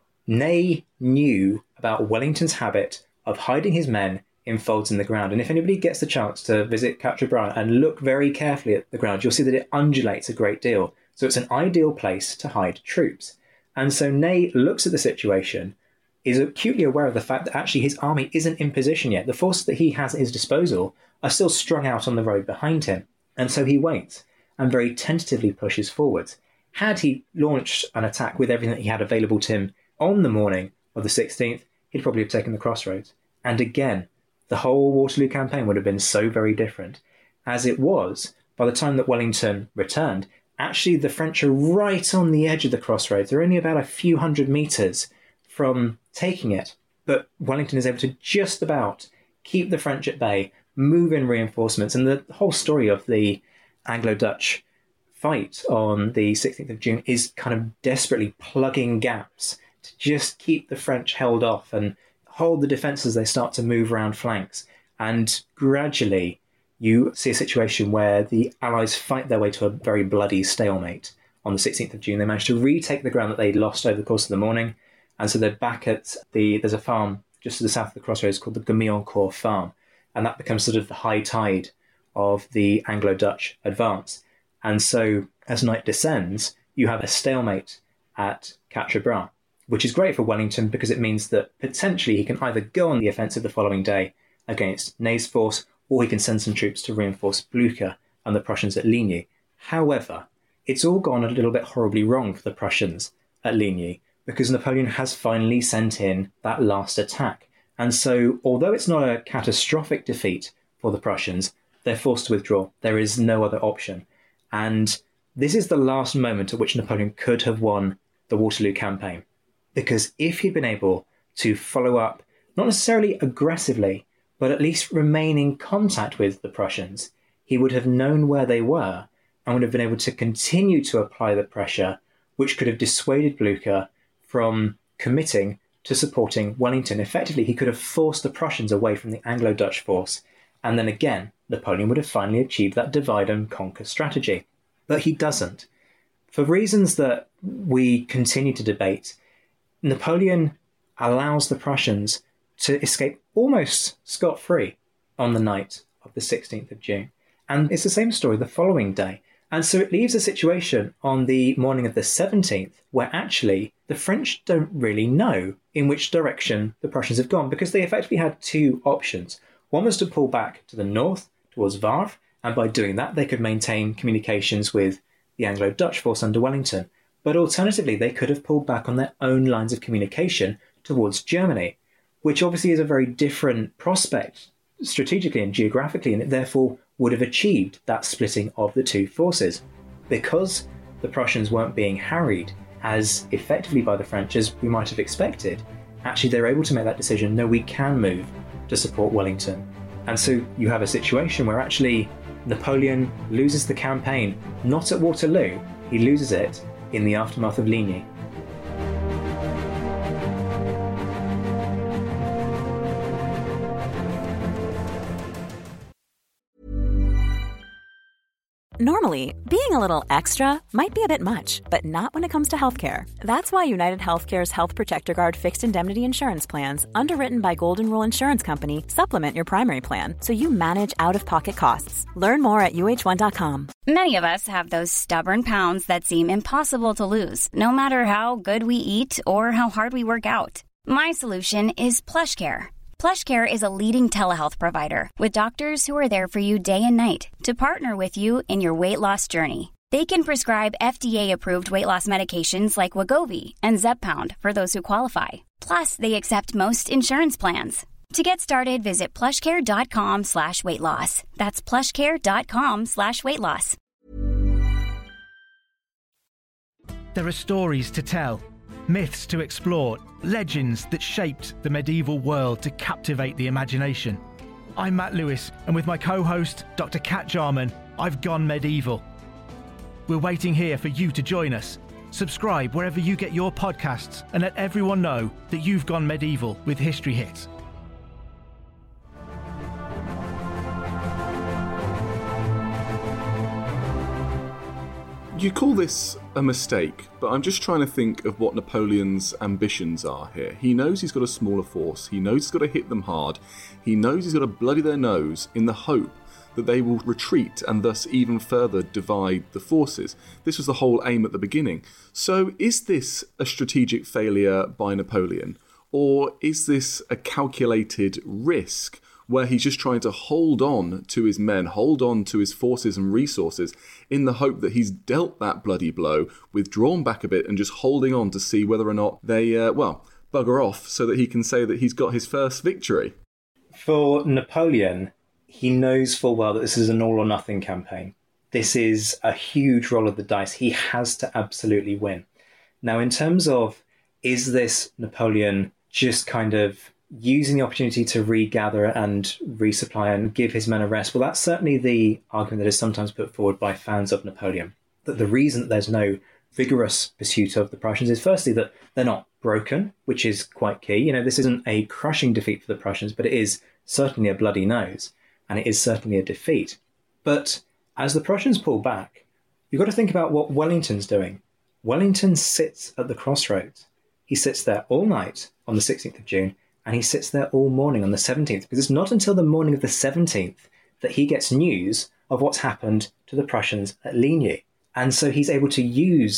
Ney knew about Wellington's habit of hiding his men in folds in the ground. And if anybody gets the chance to visit Quatre Bras and look very carefully at the ground, you'll see that it undulates a great deal. So it's an ideal place to hide troops. And so Ney looks at the situation, is acutely aware of the fact that actually his army isn't in position yet. The forces that he has at his disposal are still strung out on the road behind him. And so he waits and very tentatively pushes forwards. Had he launched an attack with everything that he had available to him on the morning of the sixteenth, he'd probably have taken the crossroads. And again, the whole Waterloo campaign would have been so very different. As it was, by the time that Wellington returned, actually the French are right on the edge of the crossroads. They're only about a few hundred metres from taking it. But Wellington is able to just about keep the French at bay, move in reinforcements. And the whole story of the Anglo-Dutch fight on the sixteenth of June is kind of desperately plugging gaps to just keep the French held off and hold the defence as they start to move around flanks. And gradually you see a situation where the Allies fight their way to a very bloody stalemate. On the sixteenth of June, they manage to retake the ground that they'd lost over the course of the morning. And so they're back at the, there's a farm just to the south of the crossroads called the Guillaucourt farm. And that becomes sort of the high tide of the Anglo-Dutch advance. And so as night descends, you have a stalemate at Quatre Bras, which is great for Wellington because it means that potentially he can either go on the offensive the following day against Ney's force, or he can send some troops to reinforce Blucher and the Prussians at Ligny. However, it's all gone a little bit horribly wrong for the Prussians at Ligny because Napoleon has finally sent in that last attack. And so, although it's not a catastrophic defeat for the Prussians, they're forced to withdraw. There is no other option. And this is the last moment at which Napoleon could have won the Waterloo campaign. Because if he'd been able to follow up, not necessarily aggressively, but at least remain in contact with the Prussians, he would have known where they were and would have been able to continue to apply the pressure, which could have dissuaded Blucher from committing to supporting Wellington. Effectively, he could have forced the Prussians away from the Anglo-Dutch force, and then again, Napoleon would have finally achieved that divide and conquer strategy. But he doesn't. For reasons that we continue to debate, Napoleon allows the Prussians to escape almost scot-free on the night of the sixteenth of June. And it's the same story the following day. And so it leaves a situation on the morning of the seventeenth where actually the French don't really know in which direction the Prussians have gone, because they effectively had two options. One was to pull back to the north towards Wavre, and by doing that they could maintain communications with the Anglo-Dutch force under Wellington. But alternatively, they could have pulled back on their own lines of communication towards Germany, which obviously is a very different prospect strategically and geographically, and it therefore would have achieved that splitting of the two forces. Because the Prussians weren't being harried as effectively by the French as we might have expected, actually they're able to make that decision, no, we can move to support Wellington. And so you have a situation where actually Napoleon loses the campaign, not at Waterloo, he loses it in the aftermath of Ligny. Normally, being a little extra might be a bit much, but not when it comes to healthcare. That's why United Healthcare's Health Protector Guard fixed indemnity insurance plans, underwritten by Golden Rule Insurance Company, supplement your primary plan so you manage out-of-pocket costs. Learn more at U H one dot com. Many of us have those stubborn pounds that seem impossible to lose, no matter how good we eat or how hard we work out. My solution is PlushCare. PlushCare is a leading telehealth provider with doctors who are there for you day and night to partner with you in your weight loss journey. They can prescribe F D A-approved weight loss medications like Wegovy and Zepbound for those who qualify. Plus, they accept most insurance plans. To get started, visit plushcare.com slash weight loss. That's plushcare.com slash weight loss. There are stories to tell, myths to explore, legends that shaped the medieval world to captivate the imagination. I'm Matt Lewis, and with my co-host, Doctor Kat Jarman, I've gone medieval. We're waiting here for you to join us. Subscribe wherever you get your podcasts and let everyone know that you've gone medieval with History Hit. You call this a mistake, but I'm just trying to think of what Napoleon's ambitions are here. He knows he's got a smaller force, he knows he's got to hit them hard, he knows he's got to bloody their nose in the hope that they will retreat and thus even further divide the forces. This was the whole aim at the beginning. So is this a strategic failure by Napoleon, or is this a calculated risk where he's just trying to hold on to his men, hold on to his forces and resources in the hope that he's dealt that bloody blow, withdrawn back a bit and just holding on to see whether or not they, uh, well, bugger off so that he can say that he's got his first victory? For Napoleon, he knows full well that this is an all-or-nothing campaign. This is a huge roll of the dice. He has to absolutely win. Now, in terms of, is this Napoleon just kind of using the opportunity to regather and resupply and give his men a rest? Well, that's certainly the argument that is sometimes put forward by fans of Napoleon. That the reason that there's no vigorous pursuit of the Prussians is firstly that they're not broken, which is quite key. You know, this isn't a crushing defeat for the Prussians, but it is certainly a bloody nose, and it is certainly a defeat. But as the Prussians pull back, you've got to think about what Wellington's doing. Wellington sits at the crossroads. He sits there all night on the sixteenth of June, and he sits there all morning on the seventeenth, because it's not until the morning of the seventeenth that he gets news of what's happened to the Prussians at Ligny. And so he's able to use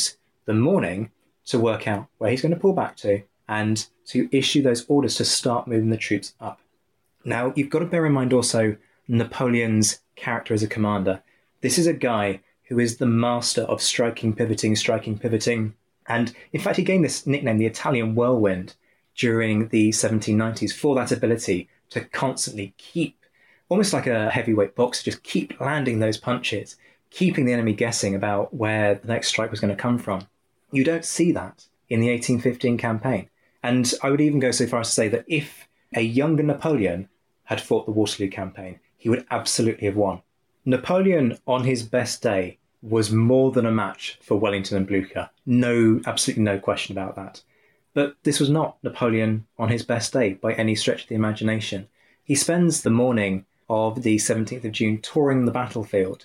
the morning to work out where he's going to pull back to and to issue those orders to start moving the troops up. Now, you've got to bear in mind also Napoleon's character as a commander. This is a guy who is the master of striking, pivoting, striking, pivoting. And in fact, he gained this nickname, the Italian Whirlwind, during the seventeen nineties for that ability to constantly keep, almost like a heavyweight boxer, just keep landing those punches, keeping the enemy guessing about where the next strike was going to come from. You don't see that in the eighteen fifteen campaign. And I would even go so far as to say that if a younger Napoleon had fought the Waterloo campaign, he would absolutely have won. Napoleon, on his best day, was more than a match for Wellington and Blucher. No, absolutely no question about that. But this was not Napoleon on his best day by any stretch of the imagination. He spends the morning of the seventeenth of June touring the battlefield,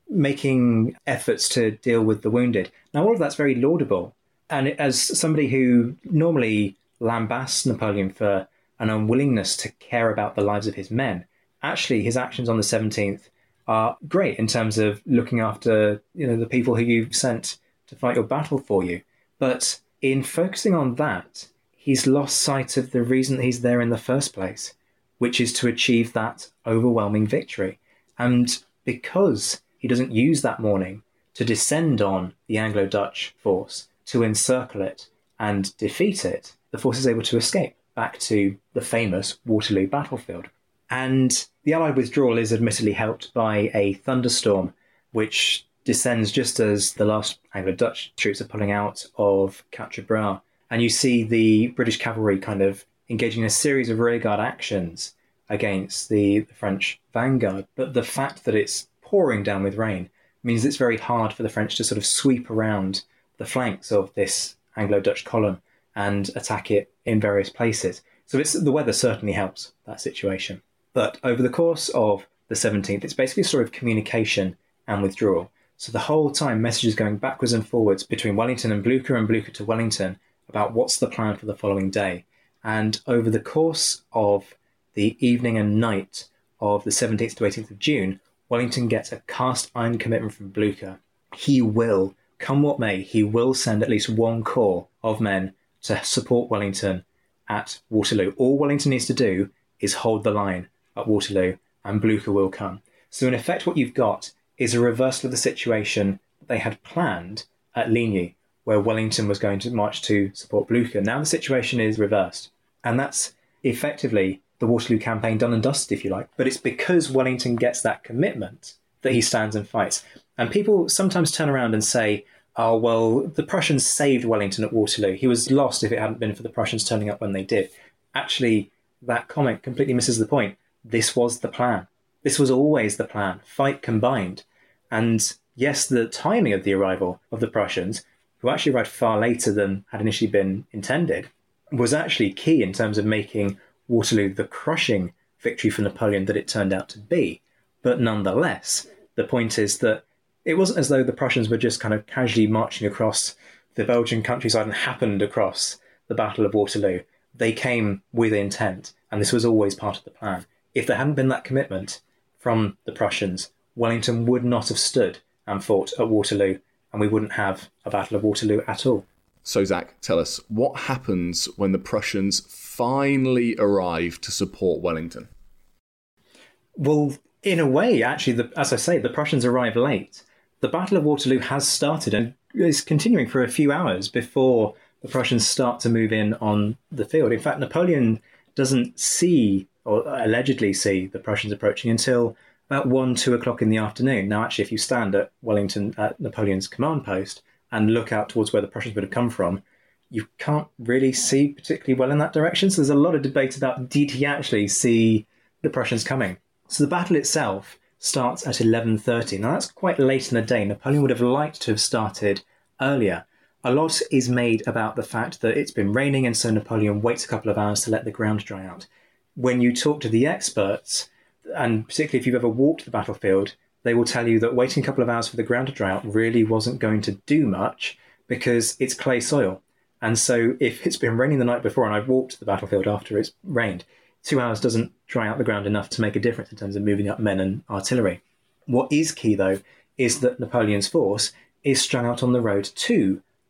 making efforts to deal with the wounded. Now, all of that's very laudable. And as somebody who normally lambasts Napoleon for an unwillingness to care about the lives of his men, actually his actions on the seventeenth are great in terms of looking after, you know, the people who you've sent to fight your battle for you. But in focusing on that, he's lost sight of the reason that he's there in the first place, which is to achieve that overwhelming victory. And because he doesn't use that morning to descend on the Anglo-Dutch force, to encircle it and defeat it, the force is able to escape back to the famous Waterloo battlefield. And the Allied withdrawal is admittedly helped by a thunderstorm, which descends just as the last Anglo-Dutch troops are pulling out of Quatre Bras. And you see the British cavalry kind of engaging in a series of rearguard actions against the, the French vanguard. But the fact that it's pouring down with rain means it's very hard for the French to sort of sweep around the flanks of this Anglo-Dutch column and attack it in various places. So it's, the weather certainly helps that situation. But over the course of the seventeenth, it's basically a story of communication and withdrawal. So the whole time, messages going backwards and forwards between Wellington and Blucher and Blucher to Wellington about what's the plan for the following day. And over the course of the evening and night of the seventeenth to eighteenth of June, Wellington gets a cast iron commitment from Blucher. He will, come what may, he will send at least one corps of men to support Wellington at Waterloo. All Wellington needs to do is hold the line at Waterloo, and Blucher will come. So in effect, what you've got is a reversal of the situation that they had planned at Ligny, where Wellington was going to march to support Blucher. Now the situation is reversed. And that's effectively the Waterloo campaign done and dusted, if you like. But it's because Wellington gets that commitment that he stands and fights. And people sometimes turn around and say, oh, well, the Prussians saved Wellington at Waterloo. He was lost if it hadn't been for the Prussians turning up when they did. Actually, that comment completely misses the point. This was the plan. This was always the plan. Fight combined. And yes, the timing of the arrival of the Prussians, who actually arrived far later than had initially been intended, was actually key in terms of making Waterloo the crushing victory for Napoleon that it turned out to be. But nonetheless, the point is that it wasn't as though the Prussians were just kind of casually marching across the Belgian countryside and happened across the Battle of Waterloo. They came with intent, and this was always part of the plan. If there hadn't been that commitment from the Prussians, Wellington would not have stood and fought at Waterloo, and we wouldn't have a Battle of Waterloo at all. So, Zach, tell us, what happens when the Prussians finally arrive to support Wellington? Well, in a way, actually, the, as I say, the Prussians arrive late. The Battle of Waterloo has started and is continuing for a few hours before the Prussians start to move in on the field. In fact, Napoleon doesn't see, or allegedly see, the Prussians approaching until about one, two o'clock in the afternoon. Now, actually, if you stand at Wellington, at Napoleon's command post, and look out towards where the Prussians would have come from, you can't really see particularly well in that direction. So there's a lot of debate about, did he actually see the Prussians coming? So the battle itself starts at eleven thirty. Now, that's quite late in the day. Napoleon would have liked to have started earlier. A lot is made about the fact that it's been raining, and so Napoleon waits a couple of hours to let the ground dry out. When you talk to the experts, and particularly if you've ever walked the battlefield, they will tell you that waiting a couple of hours for the ground to dry out really wasn't going to do much because it's clay soil. And so if it's been raining the night before and I've walked the battlefield after it's rained, two hours doesn't dry out the ground enough to make a difference in terms of moving up men and artillery. What is key, though, is that Napoleon's force is strung out on the road to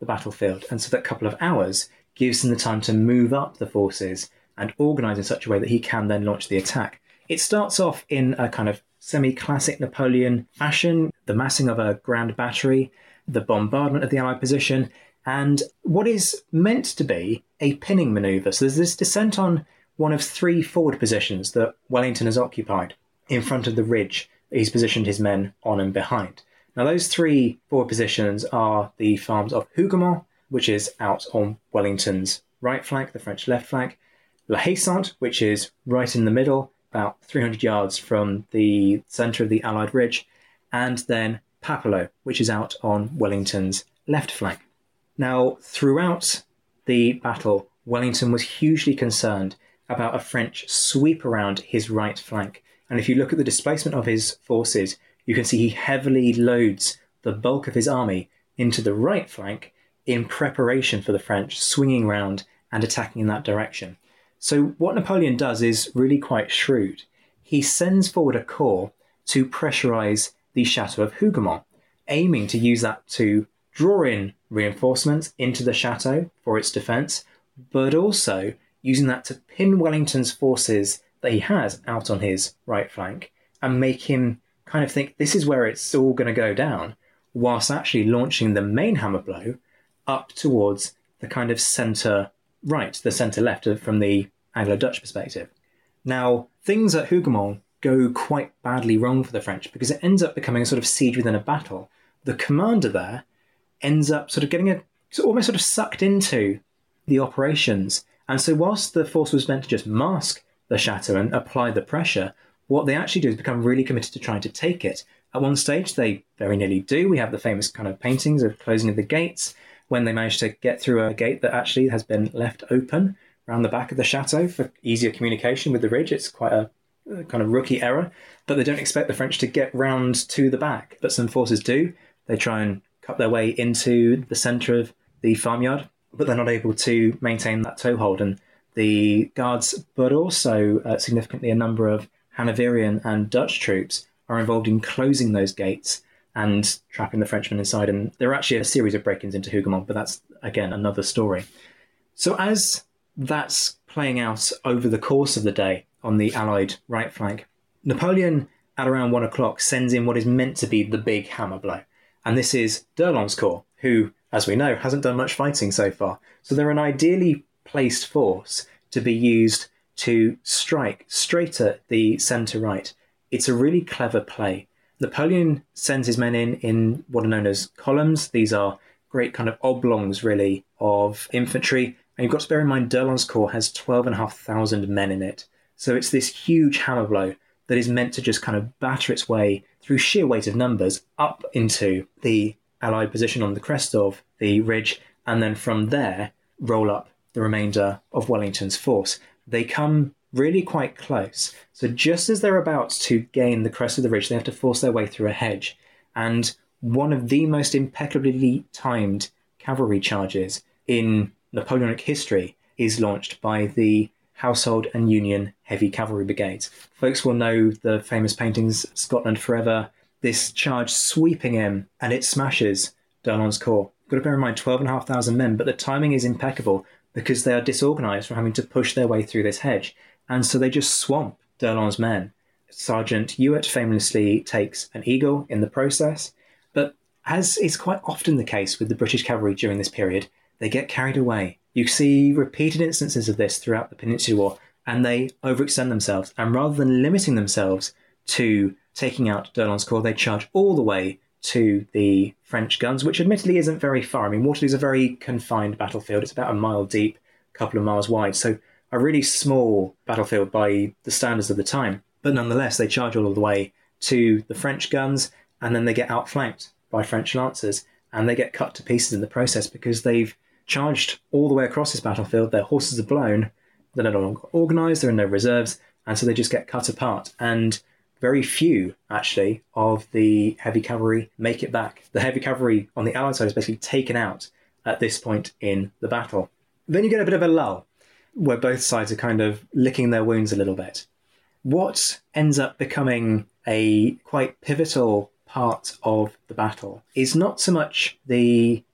the battlefield. And so that couple of hours gives him the time to move up the forces and organise in such a way that he can then launch the attack. It starts off in a kind of semi-classic Napoleon fashion, the massing of a grand battery, the bombardment of the Allied position, and what is meant to be a pinning manoeuvre. So there's this descent on one of three forward positions that Wellington has occupied in front of the ridge that he's positioned his men on and behind. Now, those three forward positions are the farms of Hougoumont, which is out on Wellington's right flank, the French left flank, La Haye Sainte, which is right in the middle, about three hundred yards from the centre of the Allied ridge, and then Papelotte, which is out on Wellington's left flank. Now, throughout the battle, Wellington was hugely concerned about a French sweep around his right flank. And if you look at the displacement of his forces, you can see he heavily loads the bulk of his army into the right flank in preparation for the French swinging round and attacking in that direction. So what Napoleon does is really quite shrewd. He sends forward a corps to pressurise the Chateau of Hougoumont, aiming to use that to draw in reinforcements into the chateau for its defence, but also using that to pin Wellington's forces that he has out on his right flank and make him kind of think this is where it's all going to go down, whilst actually launching the main hammer blow up towards the kind of centre right, the centre left from the Anglo-Dutch perspective. Now, things at Hougoumont go quite badly wrong for the French because it ends up becoming a sort of siege within a battle. The commander there ends up sort of getting a, almost sort of sucked into the operations. And so whilst the force was meant to just mask the chateau and apply the pressure, what they actually do is become really committed to trying to take it. At one stage, they very nearly do. We have the famous kind of paintings of closing of the gates, when they manage to get through a gate that actually has been left open around the back of the chateau for easier communication with the ridge. It's quite a, a kind of rookie error, but they don't expect the French to get round to the back. But some forces do. They try and cut their way into the centre of the farmyard, but they're not able to maintain that toehold. And the guards, but also uh, significantly a number of Hanoverian and Dutch troops are involved in closing those gates and trapping the Frenchmen inside. And there are actually a series of break-ins into Hougoumont, but that's, again, another story. So as that's playing out over the course of the day on the Allied right flank, Napoleon, at around one o'clock, sends in what is meant to be the big hammer blow. And this is d'Erlon's corps, who, as we know, hasn't done much fighting so far. So they're an ideally placed force to be used to strike straight at the centre right. It's a really clever play. Napoleon sends his men in in what are known as columns. These are great kind of oblongs, really, of infantry. And you've got to bear in mind, d'Erlon's corps has twelve and a half thousand men in it. So it's this huge hammer blow that is meant to just kind of batter its way through sheer weight of numbers up into the Allied position on the crest of the ridge, and then from there roll up the remainder of Wellington's force. They come really quite close. So just as they're about to gain the crest of the ridge, they have to force their way through a hedge. And one of the most impeccably timed cavalry charges in Napoleonic history is launched by the Household and Union Heavy Cavalry Brigades. Folks will know the famous paintings, Scotland Forever, this charge sweeping in, and it smashes d'Erlon's corps. You've got to bear in mind, twelve and a half thousand men, but the timing is impeccable because they are disorganised from having to push their way through this hedge. And so they just swamp d'Erlon's men. Sergeant Ewart famously takes an eagle in the process. But as is quite often the case with the British cavalry during this period, they get carried away. You see repeated instances of this throughout the Peninsular War, and they overextend themselves. And rather than limiting themselves to taking out d'Erlon's corps, they charge all the way to the French guns, which admittedly isn't very far. I mean, Waterloo's a very confined battlefield. It's about a mile deep, a couple of miles wide. So a really small battlefield by the standards of the time. But nonetheless, they charge all of the way to the French guns, and then they get outflanked by French lancers, and they get cut to pieces in the process because they've charged all the way across this battlefield. Their horses are blown, they're no longer organised, there are no reserves, and so they just get cut apart. And very few, actually, of the heavy cavalry make it back. The heavy cavalry on the Allied side is basically taken out at this point in the battle. Then you get a bit of a lull, where both sides are kind of licking their wounds a little bit. What ends up becoming a quite pivotal part of the battle is not so much the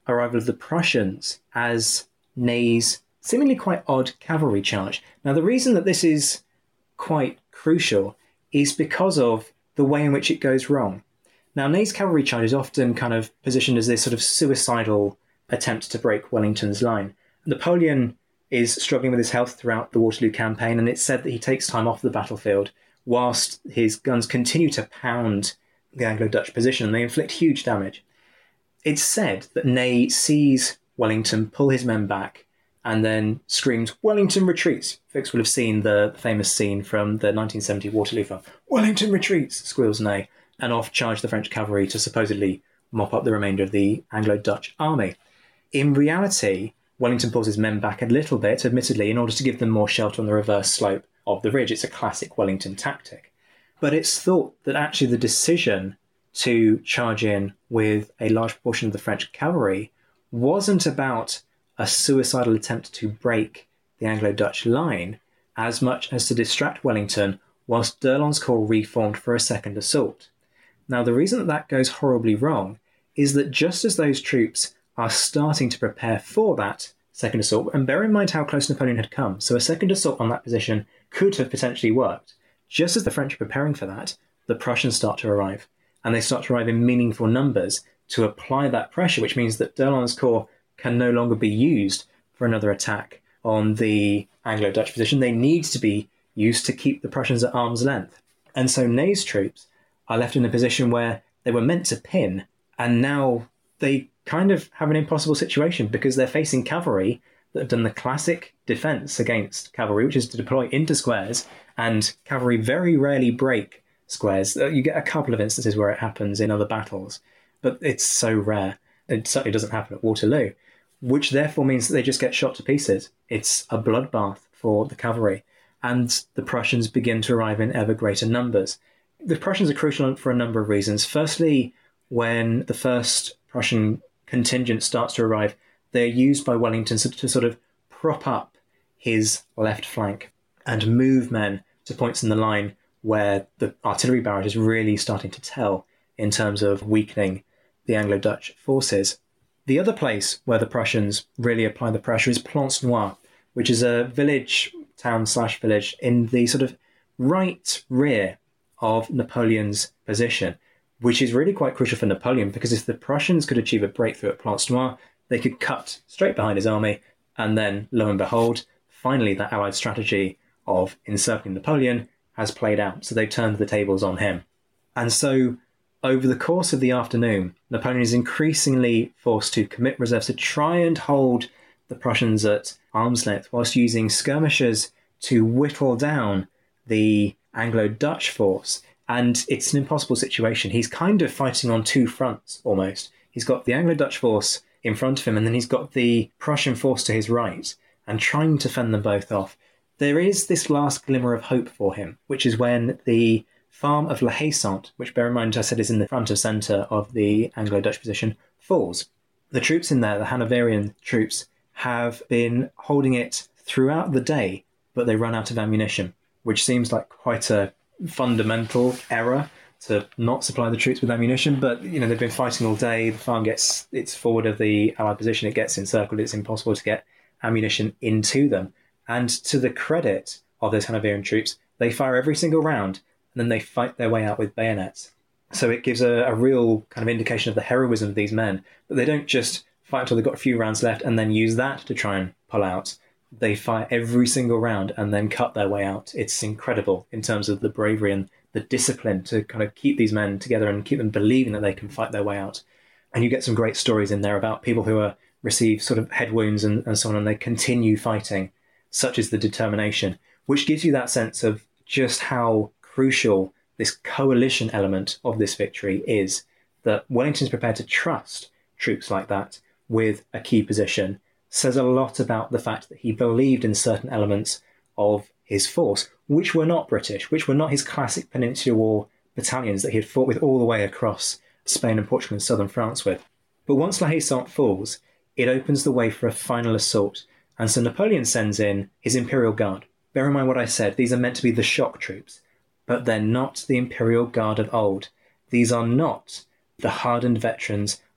arrival of the Prussians as Ney's seemingly quite odd cavalry charge. Now, the reason that this is quite crucial is because of the way in which it goes wrong. Now, Ney's cavalry charge is often kind of positioned as this sort of suicidal attempt to break Wellington's line. Napoleon is struggling with his health throughout the Waterloo campaign, and it's said that he takes time off the battlefield whilst his guns continue to pound the Anglo-Dutch position, and they inflict huge damage. It's said that Ney sees Wellington pull his men back and then screams, "Wellington retreats." Fix will have seen the famous scene from the nineteen seventy Waterloo film. "Wellington retreats," squeals Ney, and off charge the French cavalry to supposedly mop up the remainder of the Anglo-Dutch army. In reality, Wellington pulls his men back a little bit, admittedly, in order to give them more shelter on the reverse slope of the ridge. It's a classic Wellington tactic. But it's thought that actually the decision to charge in with a large proportion of the French cavalry wasn't about a suicidal attempt to break the Anglo-Dutch line as much as to distract Wellington whilst d'Erlon's corps reformed for a second assault. Now, the reason that that goes horribly wrong is that just as those troops are starting to prepare for that second assault, and bear in mind how close Napoleon had come, so a second assault on that position could have potentially worked. Just as the French are preparing for that, the Prussians start to arrive, and they start to arrive in meaningful numbers to apply that pressure, which means that d'Erlon's corps can no longer be used for another attack on the Anglo-Dutch position. They need to be used to keep the Prussians at arm's length. And so Ney's troops are left in a position where they were meant to pin, and now they kind of have an impossible situation because they're facing cavalry that have done the classic defense against cavalry, which is to deploy into squares, and cavalry very rarely break squares. You get a couple of instances where it happens in other battles, but it's so rare. It certainly doesn't happen at Waterloo, which therefore means that they just get shot to pieces. It's a bloodbath for the cavalry, and the Prussians begin to arrive in ever greater numbers. The Prussians are crucial for a number of reasons. Firstly, when the first Prussian contingent starts to arrive, they're used by Wellington to sort of prop up his left flank and move men to points in the line where the artillery barrage is really starting to tell in terms of weakening the Anglo-Dutch forces. The other place where the Prussians really apply the pressure is Plancenoit, which is a village, town slash village, in the sort of right rear of Napoleon's position, which is really quite crucial for Napoleon, because if the Prussians could achieve a breakthrough at Plancenoit, they could cut straight behind his army, and then, lo and behold, finally that Allied strategy of encircling Napoleon has played out. So they turned the tables on him. And so, over the course of the afternoon, Napoleon is increasingly forced to commit reserves to try and hold the Prussians at arm's length, whilst using skirmishers to whittle down the Anglo-Dutch force. And it's an impossible situation. He's kind of fighting on two fronts, almost. He's got the Anglo-Dutch force in front of him, and then he's got the Prussian force to his right, and trying to fend them both off. There is this last glimmer of hope for him, which is when the farm of La Haye Sainte, which, bear in mind, I said is in the front of centre of the Anglo-Dutch position, falls. The troops in there, the Hanoverian troops, have been holding it throughout the day, but they run out of ammunition, which seems like quite a fundamental error to not supply the troops with ammunition. But, you know, they've been fighting all day. The farm gets, it's forward of the Allied position. It gets encircled. It's impossible to get ammunition into them. And to the credit of those Hanoverian troops, they fire every single round, and then they fight their way out with bayonets. So it gives a, a real kind of indication of the heroism of these men, that they don't just fight until they've got a few rounds left and then use that to try and pull out. They fire every single round and then cut their way out. It's incredible in terms of the bravery and the discipline to kind of keep these men together and keep them believing that they can fight their way out. And you get some great stories in there about people who are receive sort of head wounds and, and so on, and they continue fighting. Such is the determination, which gives you that sense of just how crucial this coalition element of this victory is, that Wellington's prepared to trust troops like that with a key position, says a lot about the fact that he believed in certain elements of his force, which were not British, which were not his classic Peninsular War battalions that he had fought with all the way across Spain and Portugal and southern France with. But once La Haye Sainte falls, it opens the way for a final assault, and so Napoleon sends in his Imperial Guard. Bear in mind what I said, these are meant to be the shock troops, but they're not the Imperial Guard of old. These are not the hardened veterans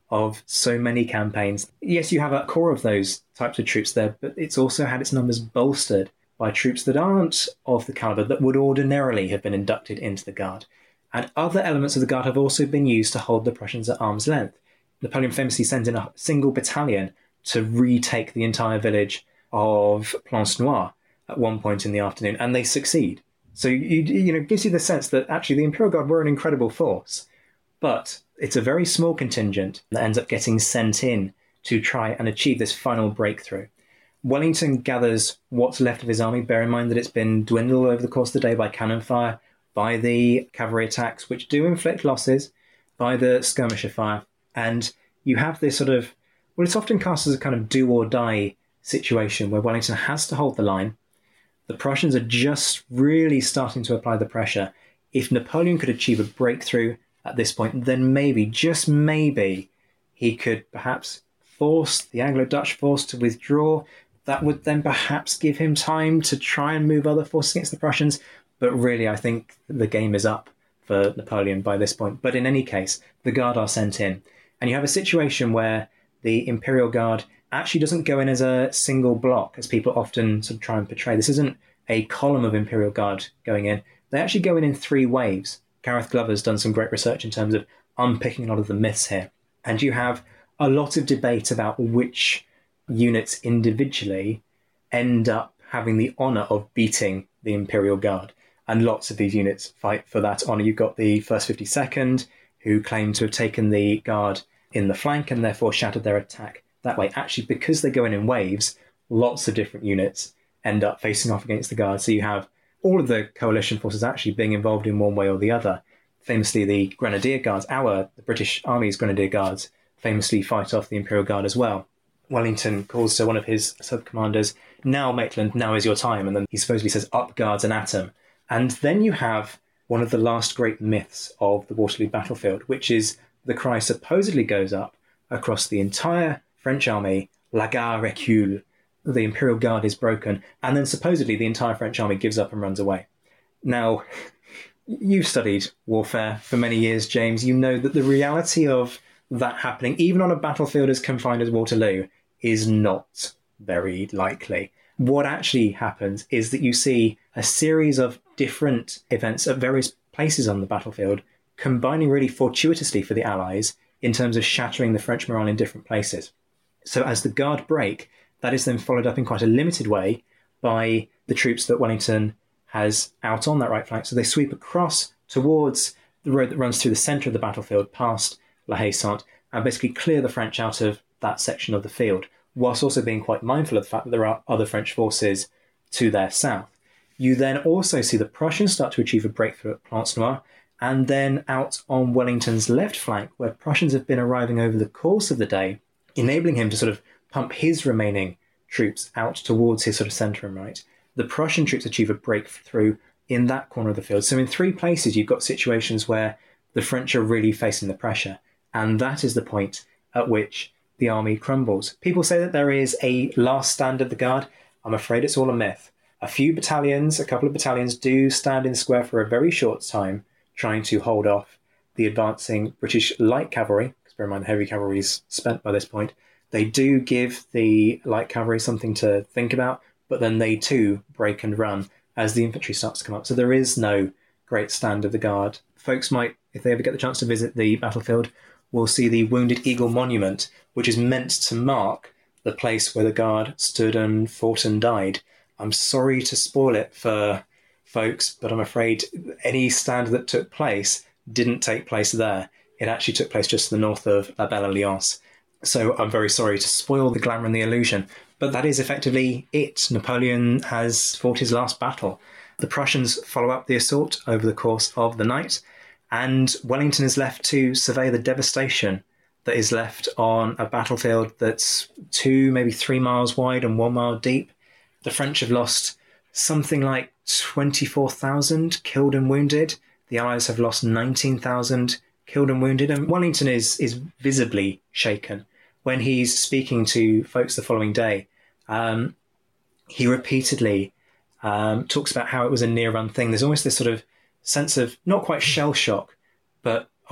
of so many campaigns. Yes, you have a core of those types of troops there, but it's also had its numbers bolstered by troops that aren't of the caliber that would ordinarily have been inducted into the Guard. And other elements of the Guard have also been used to hold the Prussians at arm's length. Napoleon famously sent in a single battalion to retake the entire village of Plancenoit at one point in the afternoon, and they succeed. So you, you know, it gives you the sense that actually the Imperial Guard were an incredible force, but it's a very small contingent that ends up getting sent in to try and achieve this final breakthrough. Wellington gathers what's left of his army. Bear in mind that it's been dwindled over the course of the day by cannon fire, by the cavalry attacks, which do inflict losses, by the skirmisher fire. And you have this sort of, well, it's often cast as a kind of do or die situation where Wellington has to hold the line. The Prussians are just really starting to apply the pressure. If Napoleon could achieve a breakthrough at this point, then maybe, just maybe, he could perhaps force the Anglo-Dutch force to withdraw. That would then perhaps give him time to try and move other forces against the Prussians. But really, I think the game is up for Napoleon by this point. But in any case, the Guard are sent in. And you have a situation where the Imperial Guard actually doesn't go in as a single block, as people often sort of try and portray. This isn't a column of Imperial Guard going in. They actually go in in three waves. Gareth Glover's done some great research in terms of unpicking a lot of the myths here. And you have a lot of debate about which units individually end up having the honour of beating the Imperial Guard. And lots of these units fight for that honour. You've got the first fifty-second, who claim to have taken the Guard in the flank and therefore shattered their attack that way. Actually, because they go in in waves, lots of different units end up facing off against the Guard. So you have all of the coalition forces actually being involved in one way or the other. Famously, the Grenadier Guards, our, the British Army's Grenadier Guards, famously fight off the Imperial Guard as well. Wellington calls to one of his sub-commanders, "Now, Maitland, now is your time." And then he supposedly says, "Up, Guards, and at 'em." And then you have one of the last great myths of the Waterloo battlefield, which is the cry supposedly goes up across the entire French army, "La Garde recule." The Imperial Guard is broken, and then supposedly the entire French army gives up and runs away. Now, you've studied warfare for many years, James. You know that the reality of that happening, even on a battlefield as confined as Waterloo, is not very likely. What actually happens is that you see a series of different events at various places on the battlefield, combining really fortuitously for the Allies in terms of shattering the French morale in different places. So as the Guard break, that is then followed up in quite a limited way by the troops that Wellington has out on that right flank. So they sweep across towards the road that runs through the centre of the battlefield, past La Haye-Sainte, and basically clear the French out of that section of the field, whilst also being quite mindful of the fact that there are other French forces to their south. You then also see the Prussians start to achieve a breakthrough at Plancenoit, and then out on Wellington's left flank, where Prussians have been arriving over the course of the day, enabling him to sort of pump his remaining troops out towards his sort of centre and right. The Prussian troops achieve a breakthrough in that corner of the field. So in three places, you've got situations where the French are really facing the pressure. And that is the point at which the army crumbles. People say that there is a last stand of the Guard. I'm afraid it's all a myth. A few battalions, a couple of battalions do stand in the square for a very short time, trying to hold off the advancing British light cavalry, because bear in mind the heavy cavalry is spent by this point. They do give the light cavalry something to think about, but then they too break and run as the infantry starts to come up. So there is no great stand of the Guard. Folks might, if they ever get the chance to visit the battlefield, will see the Wounded Eagle Monument, which is meant to mark the place where the Guard stood and fought and died. I'm sorry to spoil it for folks, but I'm afraid any stand that took place didn't take place there. It actually took place just to the north of La Belle Alliance. So I'm very sorry to spoil the glamour and the illusion, but that is effectively it. Napoleon has fought his last battle. The Prussians follow up the assault over the course of the night, and Wellington is left to survey the devastation that is left on a battlefield that's two, maybe three miles wide and one mile deep. The French have lost something like twenty-four thousand killed and wounded. The Allies have lost nineteen thousand killed and wounded, and Wellington is is visibly shaken. When he's speaking to folks the following day, um, he repeatedly um, talks about how it was a near-run thing. There's almost this sort of sense of not quite shell shock, but of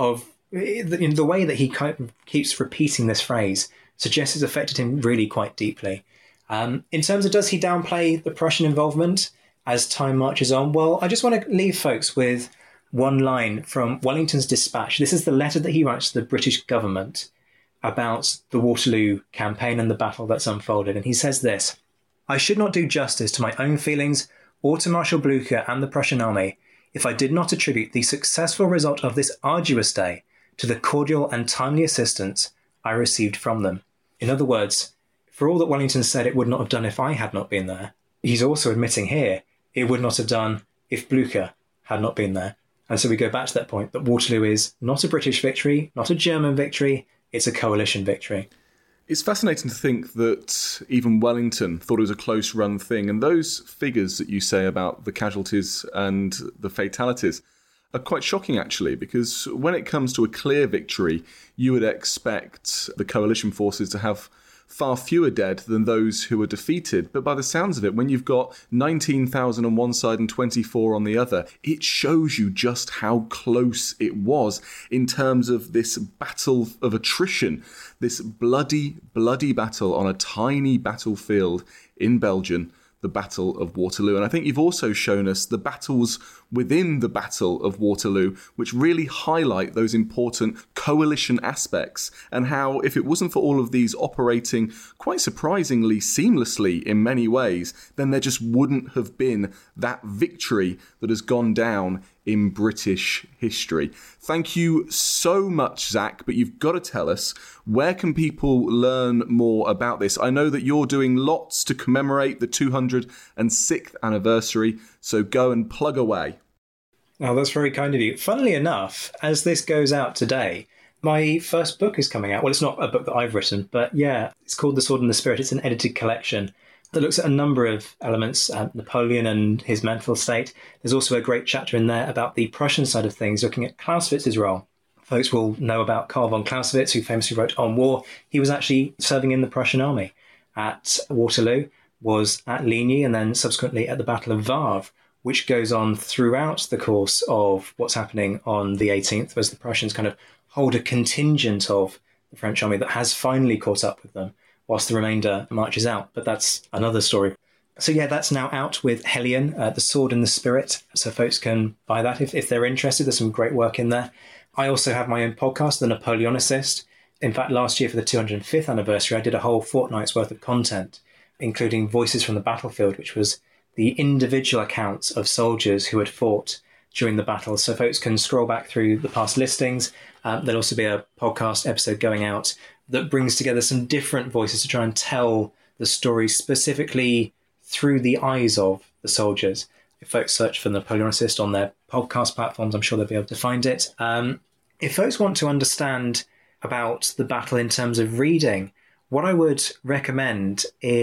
in the way that he kind of keeps repeating this phrase suggests it's affected him really quite deeply. Um, in terms of does he downplay the Prussian involvement as time marches on? Well, I just want to leave folks with one line from Wellington's dispatch. This is the letter that he writes to the British government about the Waterloo campaign and the battle that's unfolded. And he says this: "I should not do justice to my own feelings or to Marshal Blucher and the Prussian army if I did not attribute the successful result of this arduous day to the cordial and timely assistance I received from them." In other words, for all that Wellington said it would not have done if I had not been there, he's also admitting here it would not have done if Blucher had not been there. And so we go back to that point that Waterloo is not a British victory, not a German victory, it's a coalition victory. It's fascinating to think that even Wellington thought it was a close-run thing. And those figures that you say about the casualties and the fatalities are quite shocking, actually, because when it comes to a clear victory, you would expect the coalition forces to have far fewer dead than those who were defeated. But by the sounds of it, when you've got nineteen thousand on one side and twenty-four on the other, it shows you just how close it was in terms of this battle of attrition, this bloody, bloody battle on a tiny battlefield in Belgium, the Battle of Waterloo. And I think you've also shown us the battles within the Battle of Waterloo, which really highlight those important coalition aspects, and how if it wasn't for all of these operating quite surprisingly seamlessly in many ways, then there just wouldn't have been that victory that has gone down in British history. Thank you so much, Zach, but you've got to tell us, where can people learn more about this? I know that you're doing lots to commemorate the two hundred sixth anniversary, so go and plug away. Oh, that's very kind of you. Funnily enough, as this goes out today, my first book is coming out. Well, it's not a book that I've written, but yeah, it's called The Sword and the Spirit. It's an edited collection that looks at a number of elements, uh, Napoleon and his mental state. There's also a great chapter in there about the Prussian side of things, looking at Clausewitz's role. Folks will know about Karl von Clausewitz, who famously wrote On War. He was actually serving in the Prussian army at Waterloo, was at Ligny, and then subsequently at the Battle of Wavre, which goes on throughout the course of what's happening on the eighteenth, as the Prussians kind of hold a contingent of the French army that has finally caught up with them, whilst the remainder marches out. But that's another story. So yeah, that's now out with Hellion, uh, The Sword and the Spirit. So folks can buy that if, if they're interested. There's some great work in there. I also have my own podcast, The Napoleonicist. In fact, last year for the two hundred fifth anniversary, I did a whole fortnight's worth of content, including Voices from the Battlefield, which was the individual accounts of soldiers who had fought during the battle. So folks can scroll back through the past listings. Um, there'll also be a podcast episode going out that brings together some different voices to try and tell the story specifically through the eyes of the soldiers. If folks search for Napoleonicist on their podcast platforms, I'm sure they'll be able to find it. Um, if folks want to understand about the battle in terms of reading, what I would recommend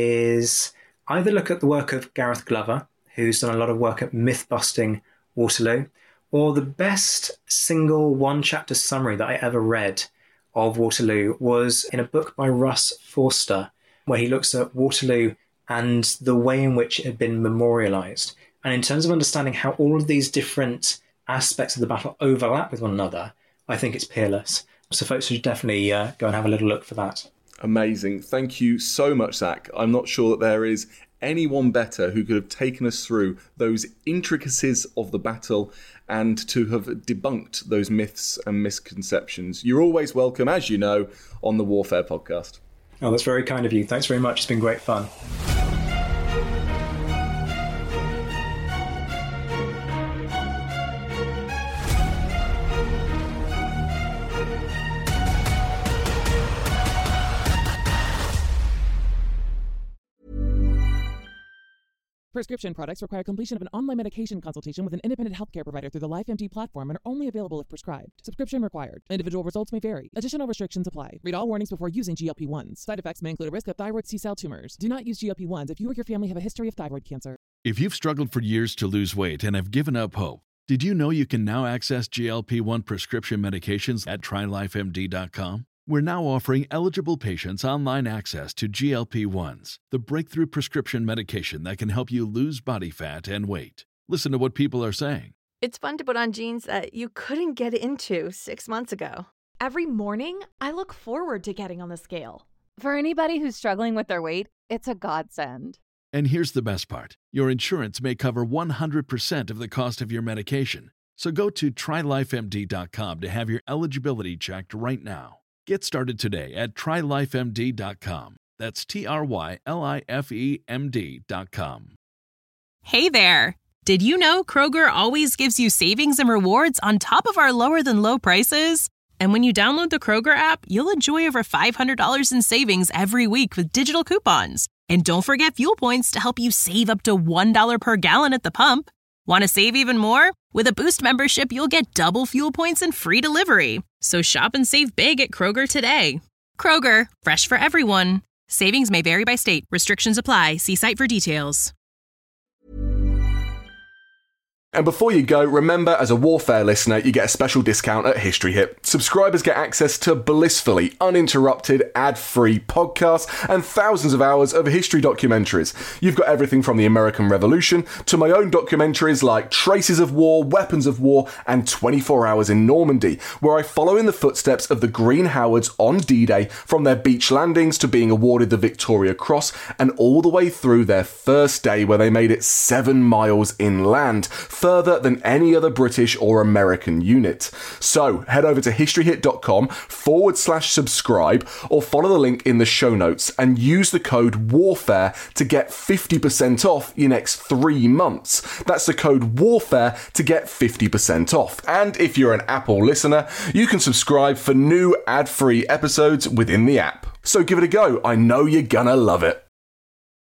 is either look at the work of Gareth Glover, who's done a lot of work at myth-busting Waterloo, or the best single one-chapter summary that I ever read of Waterloo was in a book by Russ Forster, where he looks at Waterloo and the way in which it had been memorialised. And in terms of understanding how all of these different aspects of the battle overlap with one another, I think it's peerless. So folks should definitely uh, go and have a little look for that. Amazing. Thank you so much, Zach. I'm not sure that there is anyone better who could have taken us through those intricacies of the battle and to have debunked those myths and misconceptions. You're always welcome, as you know, on the Warfare Podcast. Oh, that's very kind of you. Thanks very much. It's been great fun. Prescription products require completion of an online medication consultation with an independent healthcare provider through the LifeMD platform and are only available if prescribed. Subscription required. Individual results may vary. Additional restrictions apply. Read all warnings before using G L P one s. Side effects may include a risk of thyroid C-cell tumors. Do not use G L P one s if you or your family have a history of thyroid cancer. If you've struggled for years to lose weight and have given up hope, did you know you can now access G L P one prescription medications at try life M D dot com? We're now offering eligible patients online access to G L P one s, the breakthrough prescription medication that can help you lose body fat and weight. Listen to what people are saying. It's fun to put on jeans that you couldn't get into six months ago. Every morning, I look forward to getting on the scale. For anybody who's struggling with their weight, it's a godsend. And here's the best part. Your insurance may cover one hundred percent of the cost of your medication. So go to try life M D dot com to have your eligibility checked right now. Get started today at try life M D dot com. That's T R Y L I F E M D dot com. Hey there! Did you know Kroger always gives you savings and rewards on top of our lower-than-low prices? And when you download the Kroger app, you'll enjoy over five hundred dollars in savings every week with digital coupons. And don't forget fuel points to help you save up to one dollar per gallon at the pump. Want to save even more? With a Boost membership, you'll get double fuel points and free delivery. So shop and save big at Kroger today. Kroger, fresh for everyone. Savings may vary by state. Restrictions apply. See site for details. And before you go, remember, as a Warfare listener, you get a special discount at History Hit. Subscribers get access to blissfully uninterrupted, ad-free podcasts and thousands of hours of history documentaries. You've got everything from the American Revolution to my own documentaries like Traces of War, Weapons of War, and twenty-four hours in Normandy, where I follow in the footsteps of the Green Howards on D-Day, from their beach landings to being awarded the Victoria Cross, and all the way through their first day where they made it seven miles inland, further than any other British or American unit. So head over to historyhit.com forward slash subscribe or follow the link in the show notes and use the code WARFARE to get fifty percent off your next three months. That's the code WARFARE to get fifty percent off. And if you're an Apple listener, you can subscribe for new ad-free episodes within the app. So give it a go. I know you're gonna love it.